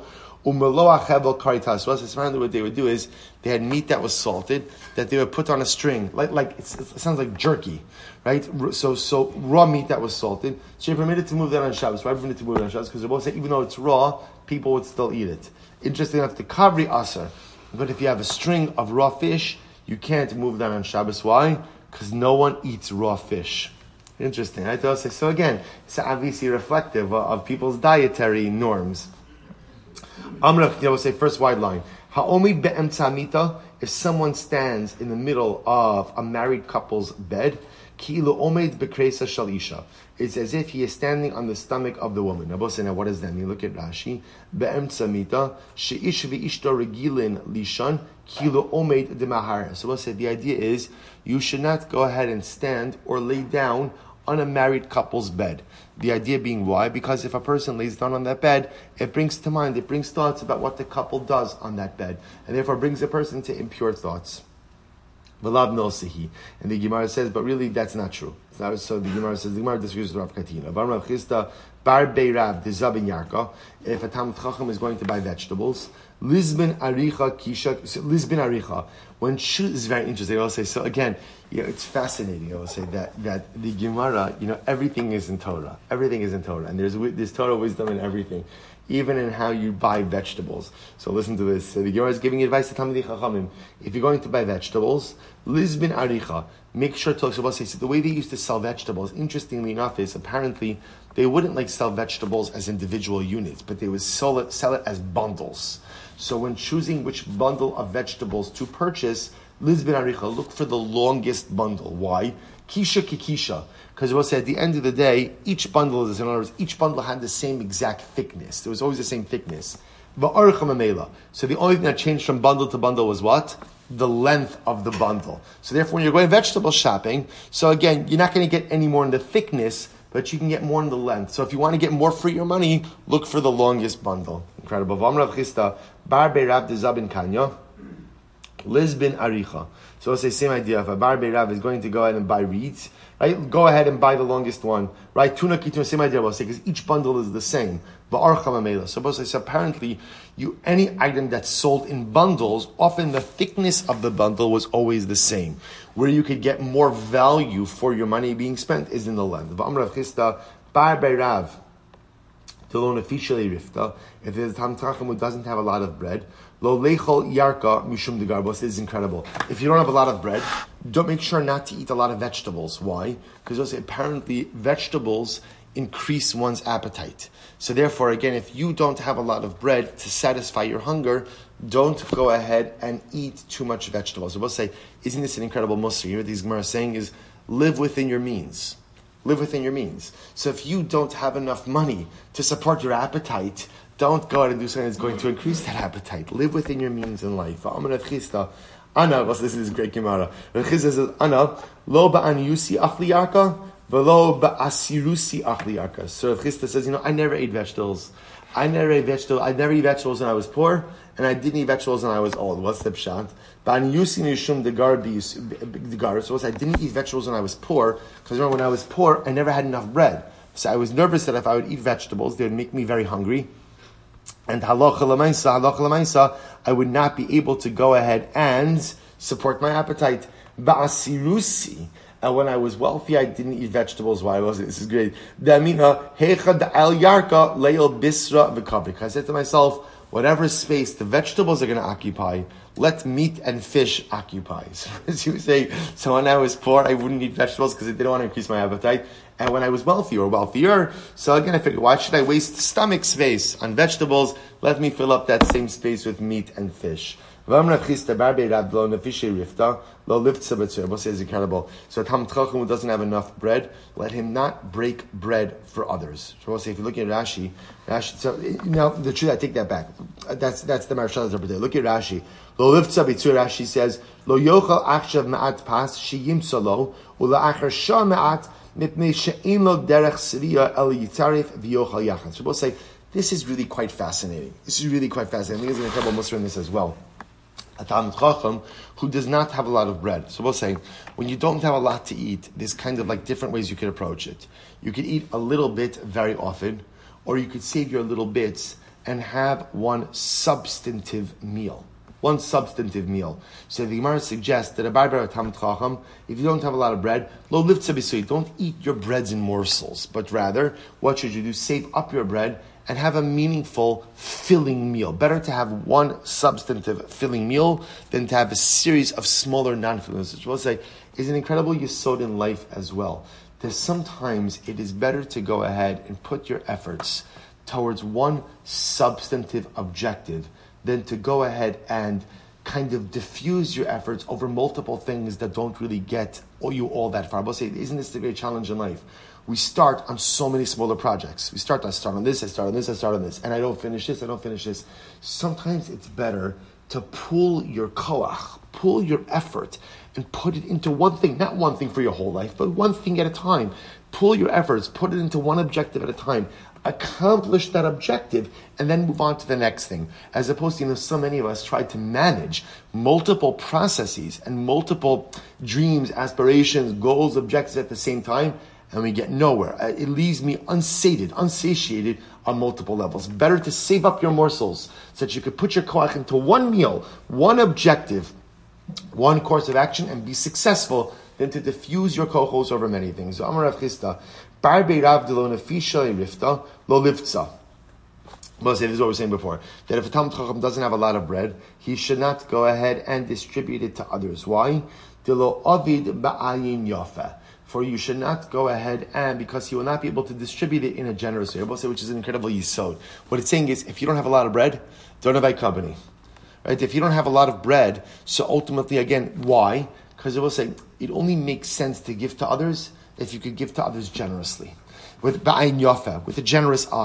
So apparently what they would do is they had meat that was salted that they would put on a string, like it sounds like jerky, right? So raw meat that was salted. So you're permitted to move that on Shabbos. Why are permitted to move it on Shabbos? Because they're both saying even though it's raw, people would still eat it. Interesting enough, the kavri aser. But if you have a string of raw fish, you can't move that on Shabbos. Why? Because no one eats raw fish. Interesting. Right? So again, it's obviously reflective of people's dietary norms. Amrach, I will say first wide line. Ha'omi be'emtza mita, if someone stands in the middle of a married couple's bed, ki'ilu omed bekresa shalisha. It's as if he is standing on the stomach of the woman. Now, what does that mean? Look at Rashi. Be'emtza mita, she'ish v'ishto regilin lishan, ki'ilu omed demahara. So we'll say the idea is you should not go ahead and stand or lay down on a married couple's bed. The idea being why? Because if a person lays down on that bed, it brings thoughts about what the couple does on that bed, and therefore brings a person to impure thoughts. V'lav nosihi. And the Gemara says, but really that's not true. So the Gemara says, the Gemara disagrees with Rav Katina. Rav Chisda bar beirav dezabin yarka. If a Talmid Chacham is going to buy vegetables, Lisbon aricha kisha. Lisbon aricha. When is very interesting. I'll say so again. It's fascinating. I will say that the Gemara, everything is in Torah. Everything is in Torah, and there's Torah wisdom in everything, even in how you buy vegetables. So listen to this. So the Gemara is giving advice to Talmidei Chachamim. If you're going to buy vegetables, Lisbon aricha. Make sure to. So the way they used to sell vegetables, interestingly enough, is apparently they wouldn't sell vegetables as individual units, but they would sell it as bundles. So when choosing which bundle of vegetables to purchase, Lisbon Aricha, look for the longest bundle. Why? Kisha kikisha. Because we'll say at the end of the day, each bundle is, in other words, each bundle had the same exact thickness. There was always the same thickness. So the only thing that changed from bundle to bundle was what? the length of the bundle. So therefore, when you're going vegetable shopping, so again, you're not going to get any more in the thickness, but you can get more in the length. So if you want to get more for your money, look for the longest bundle. Incredible. V'amrav Chisda, bar beirav de zabin kanya, Lisbon aricha. So let's say same idea. If a bar beirav is going to go ahead and buy reeds, right? Go ahead and buy the longest one, right? Tuna kituna, same idea. We'll say because each bundle is the same. So apparently, any item that's sold in bundles, often the thickness of the bundle was always the same. Where you could get more value for your money being spent is in the length. If there's a Tam Trachim who doesn't have a lot of bread, lo lechol yarka mishum degarbos, this is incredible. If you don't have a lot of bread, don't make sure not to eat a lot of vegetables. Why? Because apparently vegetables increase one's appetite. So therefore, again, if you don't have a lot of bread to satisfy your hunger, don't go ahead and eat too much vegetables. So we'll say, isn't this an incredible mussar? You know what these Gemara are saying is, live within your means. Live within your means. So if you don't have enough money to support your appetite, don't go out and do something that's going to increase that appetite. Live within your means in life. Anna, this is great Gemara. Rechizda says, Anna, lo ba'an yusi achli yarka, velo ba'asirusi achli yarka. So Rechizda says, I never ate vegetables. I never eat vegetables when I was poor, and I didn't eat vegetables when I was old. What's the pshat? Ba'an yusi nishum degar. So I didn't eat vegetables when I was poor, because remember when I was poor, I never had enough bread. So I was nervous that if I would eat vegetables, they would make me very hungry. And halacha l'maisa, I would not be able to go ahead and support my appetite. Ba'asirusi. And when I was wealthy, I didn't eat vegetables. Why was it? This is great. Damina hecha da'al yarka leil bisra v'kavik. I said to myself, whatever space the vegetables are going to occupy, let meat and fish occupy. So as you say, so when I was poor, I wouldn't eat vegetables because I didn't want to increase my appetite. And when I was wealthy or wealthier, so again I figured, why should I waste stomach space on vegetables? Let me fill up that same space with meat and fish. We'll say it's incredible. So a Tam Trachim who doesn't have enough bread, let him not break bread for others. So we'll say if you look at Rashi, so, now the truth, I take that back. That's the Maharshal's interpretation. Look at Rashi. Rashi says, Lo yochel achshav ma'at pas sheyim salo ula achar shah ma'at mipnei she'in lo derech sriya el yitarif v'yochel yachad. So we'll say this is really quite fascinating. I think there's an incredible mussar in this as well. A Tam Chacham who does not have a lot of bread. So we'll say, when you don't have a lot to eat, there's kind of like different ways you could approach it. You could eat a little bit very often, or you could save your little bits and have one substantive meal. So the Gemara suggests that a barber Tam Chacham, if you don't have a lot of bread, lo livtza b'sui, don't eat your breads in morsels, but rather, what should you do? Save up your bread and have a meaningful, filling meal. Better to have one substantive filling meal than to have a series of smaller non-filling meals, which we'll say is an incredible yesod in life as well. That sometimes it is better to go ahead and put your efforts towards one substantive objective than to go ahead and kind of diffuse your efforts over multiple things that don't really get you all that far. We'll say, isn't this the great challenge in life? We start on so many smaller projects. I start on this, and I don't finish this. Sometimes it's better to pull your koach, pull your effort, and put it into one thing. Not one thing for your whole life, but one thing at a time. Pull your efforts, put it into one objective at a time. Accomplish that objective, and then move on to the next thing. As opposed to, so many of us try to manage multiple processes and multiple dreams, aspirations, goals, objectives at the same time, and we get nowhere. It leaves me unsatiated on multiple levels. Better to save up your morsels so that you could put your koach into one meal, one objective, one course of action, and be successful than to diffuse your kochos over many things. So Amar Rav Chisda, Bar Beirav de lo nefisha rifta lo livtza. This is what we were saying before, that if a Talmid Chacham doesn't have a lot of bread, he should not go ahead and distribute it to others. Why? De lo avid ba'ayin yafa. For you should not go ahead and, because he will not be able to distribute it in a generous way, which is an incredible yisod. What it's saying is, if you don't have a lot of bread, don't invite company. Right? If you don't have a lot of bread, so ultimately, again, why? Because it will say, it only makes sense to give to others if you could give to others generously. With ba'ayin yafa, with a generous eye.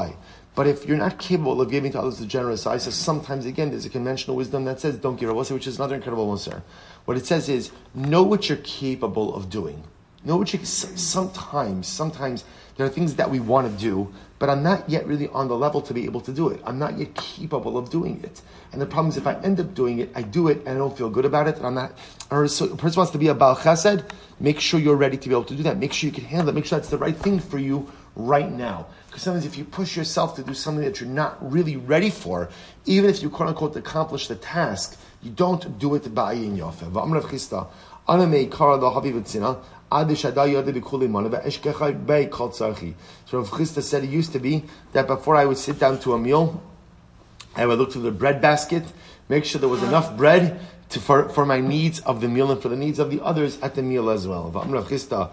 But if you're not capable of giving to others the generous side, so sometimes, again, there's a conventional wisdom that says, don't give Rabosai, which is another incredible Musar. What it says is, know what you're capable of doing. Know what you, sometimes there are things that we want to do, but I'm not yet really on the level to be able to do it. I'm not yet capable of doing it. And the problem is, if I end up doing it, I do it and I don't feel good about it, and I'm not, or so a person wants to be a Baal Chesed, make sure you're ready to be able to do that. Make sure you can handle it. Make sure that's the right thing for you right now. Because sometimes if you push yourself to do something that you're not really ready for, even if you quote unquote accomplish the task, you don't do it ba'ayin yofeh. V'amrav Chisda, ana meikara lahavi v'tzina, ad shadai yodeh b'kuli mana v'eshkechai bei kol tzarchi. So Rav Chisda said it used to be that before I would sit down to a meal, I would look through the bread basket, make sure there was enough bread for my needs of the meal and for the needs of the others at the meal as well. Rav Chisda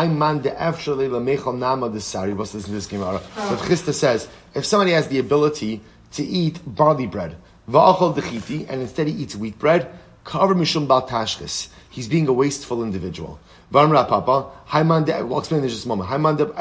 says, if somebody has the ability to eat barley bread, and instead he eats wheat bread, he's being a wasteful individual. We'll explain this in just a moment.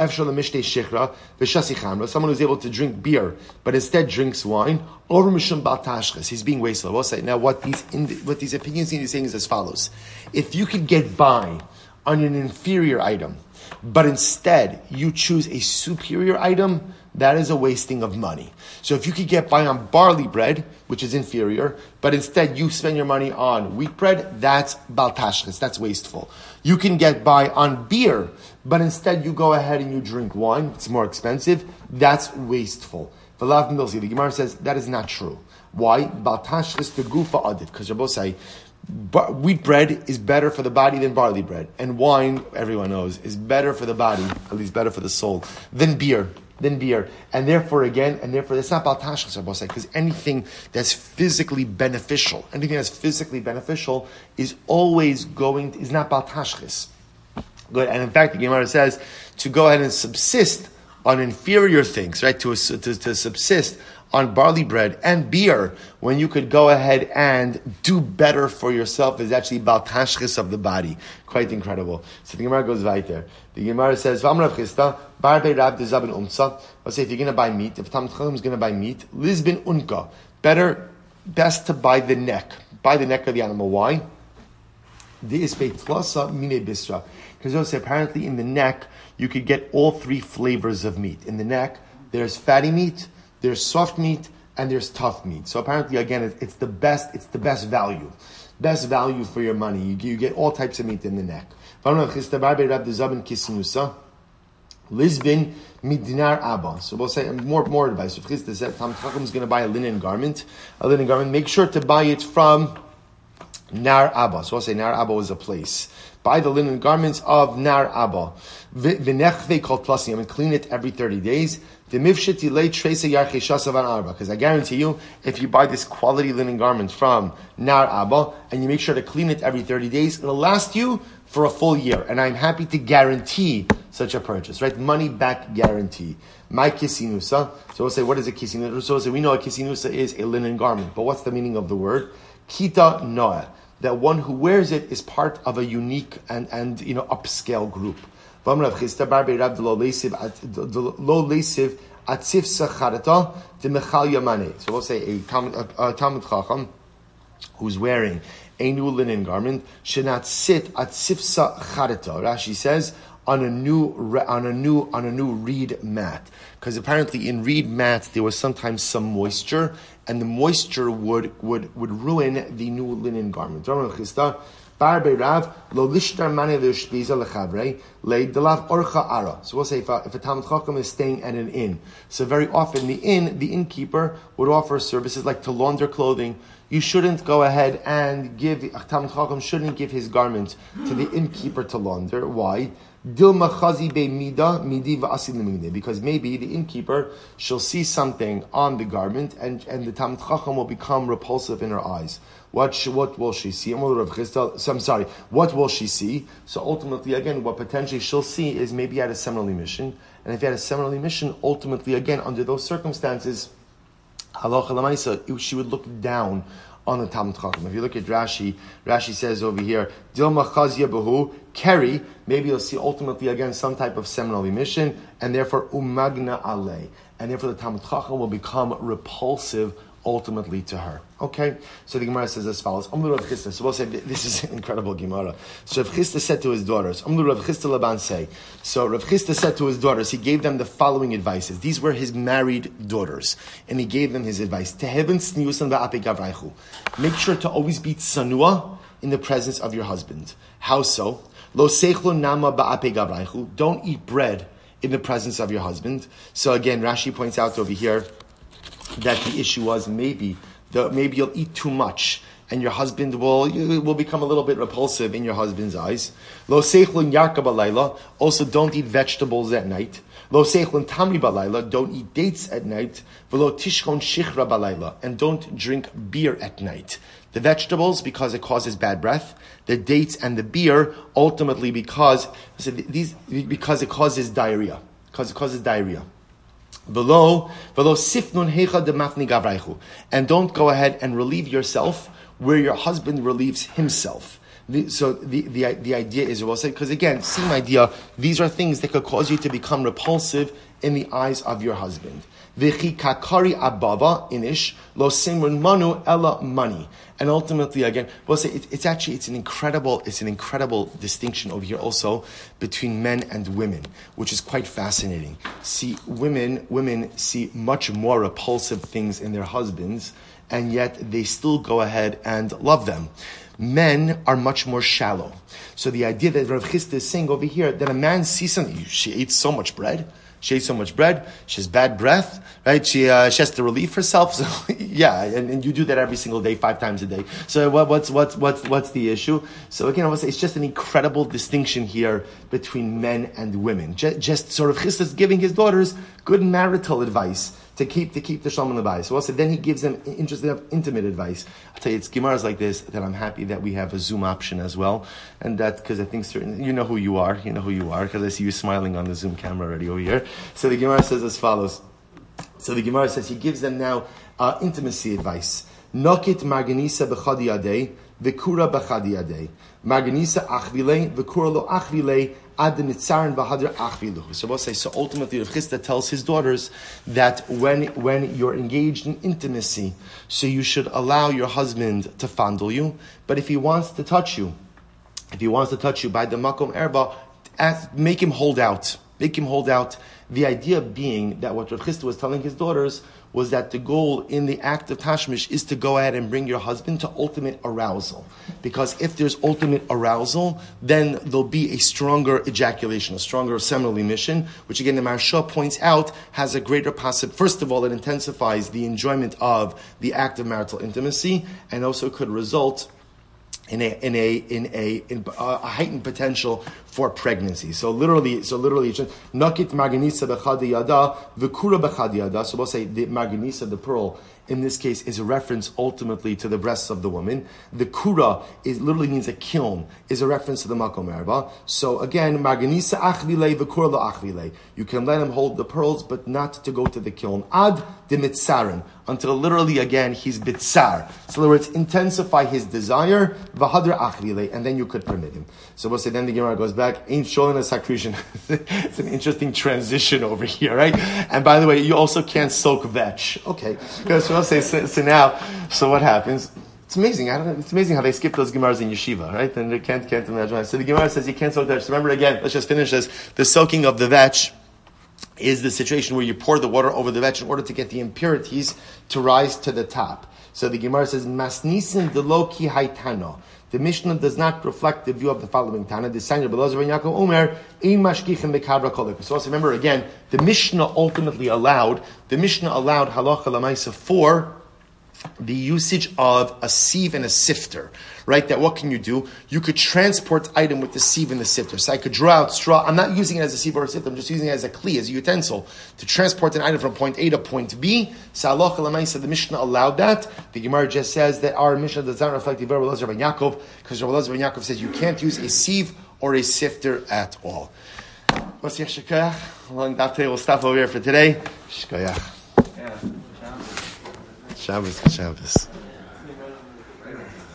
Someone who's able to drink beer, but instead drinks wine, he's being wasteful. We'll say now what these opinions seem to be saying is as follows: if you could get by on an inferior item, but instead you choose a superior item, that is a wasting of money. So if you could get by on barley bread, which is inferior, but instead you spend your money on wheat bread, that's baltashkis, that's wasteful. You can get by on beer, but instead you go ahead and you drink wine, it's more expensive, that's wasteful. The Gemara says that is not true. Why? Baltashkis the gufa adit, because Rabbi say, wheat bread is better for the body than barley bread. And wine, everyone knows, is better for the body, at least better for the soul, than beer. And therefore, it's not about tashchis, because anything that's physically beneficial, is not about tashchis. Good. And in fact, the Gemara says to go ahead and subsist on inferior things, right? To subsist on barley bread and beer, when you could go ahead and do better for yourself, is actually about tashchis of the body. Quite incredible. So the Gemara goes right there. The Gemara says, let's say if you're going to buy meat, if Talmid Chacham is going to buy meat, Lizbin unka, best to buy the neck of the animal. Why? Because apparently in the neck, you could get all three flavors of meat. In the neck, there's fatty meat, there's soft meat, and there's tough meat. So apparently, again, it's the best value. Best value for your money. You get all types of meat in the neck. Lisbon midinar abba. So we'll say more advice. If Chisda said Talmid Chacham is going to buy a linen garment, make sure to buy it from Nar Abba. So we'll say Nar Abba is a place. Buy the linen garments of Nar Abba. V'nechve kol plasim, and clean it every 30 days. Because I guarantee you, if you buy this quality linen garment from Nar Abba and you make sure to clean it every 30 days, it'll last you for a full year. And I'm happy to guarantee such a purchase, right? Money back guarantee. My kisinusa. So we'll say, what is a kisinusa? So we'll say, we know a kisinusa is a linen garment. But what's the meaning of the word? Kita noah. That one who wears it is part of a unique and upscale group. So we'll say a Talmid Chacham who's wearing a new linen garment should not sit at sifsa charata. Rashi says on a new reed mat, because apparently in reed mats there was sometimes some moisture, and the moisture would ruin the new linen garment. So we'll say if a Talmid Chacham is staying at an inn, so very often the innkeeper would offer services like to launder clothing. You shouldn't go ahead and Talmid Chacham shouldn't give his garment to the innkeeper to launder. Why? Because maybe the innkeeper shall see something on the garment and the Talmid Chacham will become repulsive in her eyes. What will she see? What will she see? So ultimately, again, what potentially she'll see is maybe at a seminal emission. And if you had a seminal emission, ultimately, again, under those circumstances, halacha l'maisa, she would look down on the Talmid Chacham. If you look at Rashi says over here, Dilma chazia behu, keri, maybe you'll see ultimately again some type of seminal emission, and therefore umagna alei. and therefore the Talmud Chacham will become repulsive ultimately to her. Okay? So the Gemara says as follows. Amru Rav Chisda. So we'll say, this is an incredible Gemara. So Rav Chisda said to his daughters, Amru Rav Chisda Laban say. So Rav Chisda said to his daughters, he gave them the following advices. These were his married daughters. And he gave them his advice. Teheben tzniusan ba'apei gavraychu. Make sure to always be tzanua in the presence of your husband. How so? Lo seichlo nama ba'apei gavraychu. Don't eat bread in the presence of your husband. So again, Rashi points out over here that the issue was maybe you'll eat too much and your husband will become a little bit repulsive in your husband's eyes. Lo seichlun yarka balayla. Also, don't eat vegetables at night. Lo seichlun tamri balayla. Don't eat dates at night. V'lo tishchon shichra balayla. And don't drink beer at night. The vegetables, because it causes bad breath. The dates and the beer, ultimately because it causes diarrhea. Because it causes diarrhea. Below sifnun hecha de mafni gavraychu, and don't go ahead and relieve yourself where your husband relieves himself. So the idea is, we'll say, because again, same idea. These are things that could cause you to become repulsive in the eyes of your husband. V'chi kakari abava inish lo simrun manu ella money. And ultimately, again, we'll say it's an incredible distinction over here also between men and women, which is quite fascinating. See, women see much more repulsive things in their husbands, and yet they still go ahead and love them. Men are much more shallow. So the idea that Rav Chisda is saying over here, that a man sees something, she ate so much bread, she has bad breath, right? She has to relieve herself. So yeah, and you do that every single day, 5 times a day. So what's the issue? So again, I would say it's just an incredible distinction here between men and women. Just sort of Chisda is giving his daughters good marital advice to keep the shalom and the. So also then he gives them interesting enough intimate advice. I tell you, it's Gemaras like this that I'm happy that we have a Zoom option as well, and that because I think you know who you are because I see you smiling on the Zoom camera already over here. So the Gemara says as follows. So the Gemara says he gives them now intimacy advice. Nokit marganisa b'chadi yadei, v'kura b'chadi yadei. Marganisa achvilei, v'kura lo achvilei, ad nitzarin v'hadr achviluhu. So we'll say, so ultimately Rav Chisda tells his daughters that when you're engaged in intimacy, so you should allow your husband to fondle you, but if he wants to touch you by the makom erba, make him hold out. The idea being that what Rav Chisda was telling his daughters was that the goal in the act of tashmish is to go ahead and bring your husband to ultimate arousal. Because if there's ultimate arousal, then there'll be a stronger ejaculation, a stronger seminal emission, which again the Maharsha points out has a greater possibility. First of all, it intensifies the enjoyment of the act of marital intimacy, and also could result in a heightened potential for pregnancy. So literally, nakit marganisa b'chadi yada, v'kura b'chadi yada. So we'll say the marganisa, the pearl, in this case is a reference ultimately to the breasts of the woman. The kura literally means a kiln, is a reference to the makom erba. So again, marganisa achvilei v'kura lo achvilei. You can let him hold the pearls, but not to go to the kiln. Ad de mitzarin, until literally again he's bitzar. So in other words, intensify his desire, v'hadra achvilei, and then you could permit him. So we'll say then the Gemara goes back, ain't showing us accretion. It's an interesting transition over here, right? And by the way, you also can't soak vetch. Okay. So I'll say, so now, so what happens? It's amazing. It's amazing how they skip those Gemaras in yeshiva, right? And they can't imagine. So the Gemara says you can't soak vetch. So remember again, let's just finish this. The soaking of the vetch is the situation where you pour the water over the vetch in order to get the impurities to rise to the top. So the Gemara says, Masnisin de lo ki haitano. The Mishnah does not reflect the view of the following Tana. The sign of Belazar ben Yaakov Omer, ein mashkichim bekabra kolik. So also remember again, the Mishnah ultimately allowed halacha lamaisa for the usage of a sieve and a sifter, right? That what can you do? You could transport item with the sieve and the sifter. So I could draw out straw. I'm not using it as a sieve or a sifter. I'm just using it as a kli, as a utensil, to transport an item from point A to point B. So halacha l'maisa, the Mishnah allowed that. The Gemara just says that our Mishnah does not reflect the Rabbi Elazar ben Yaakov, because Rabbi Elazar ben Yaakov says you can't use a sieve or a sifter at all. We'll stop over here for today. Shabbos.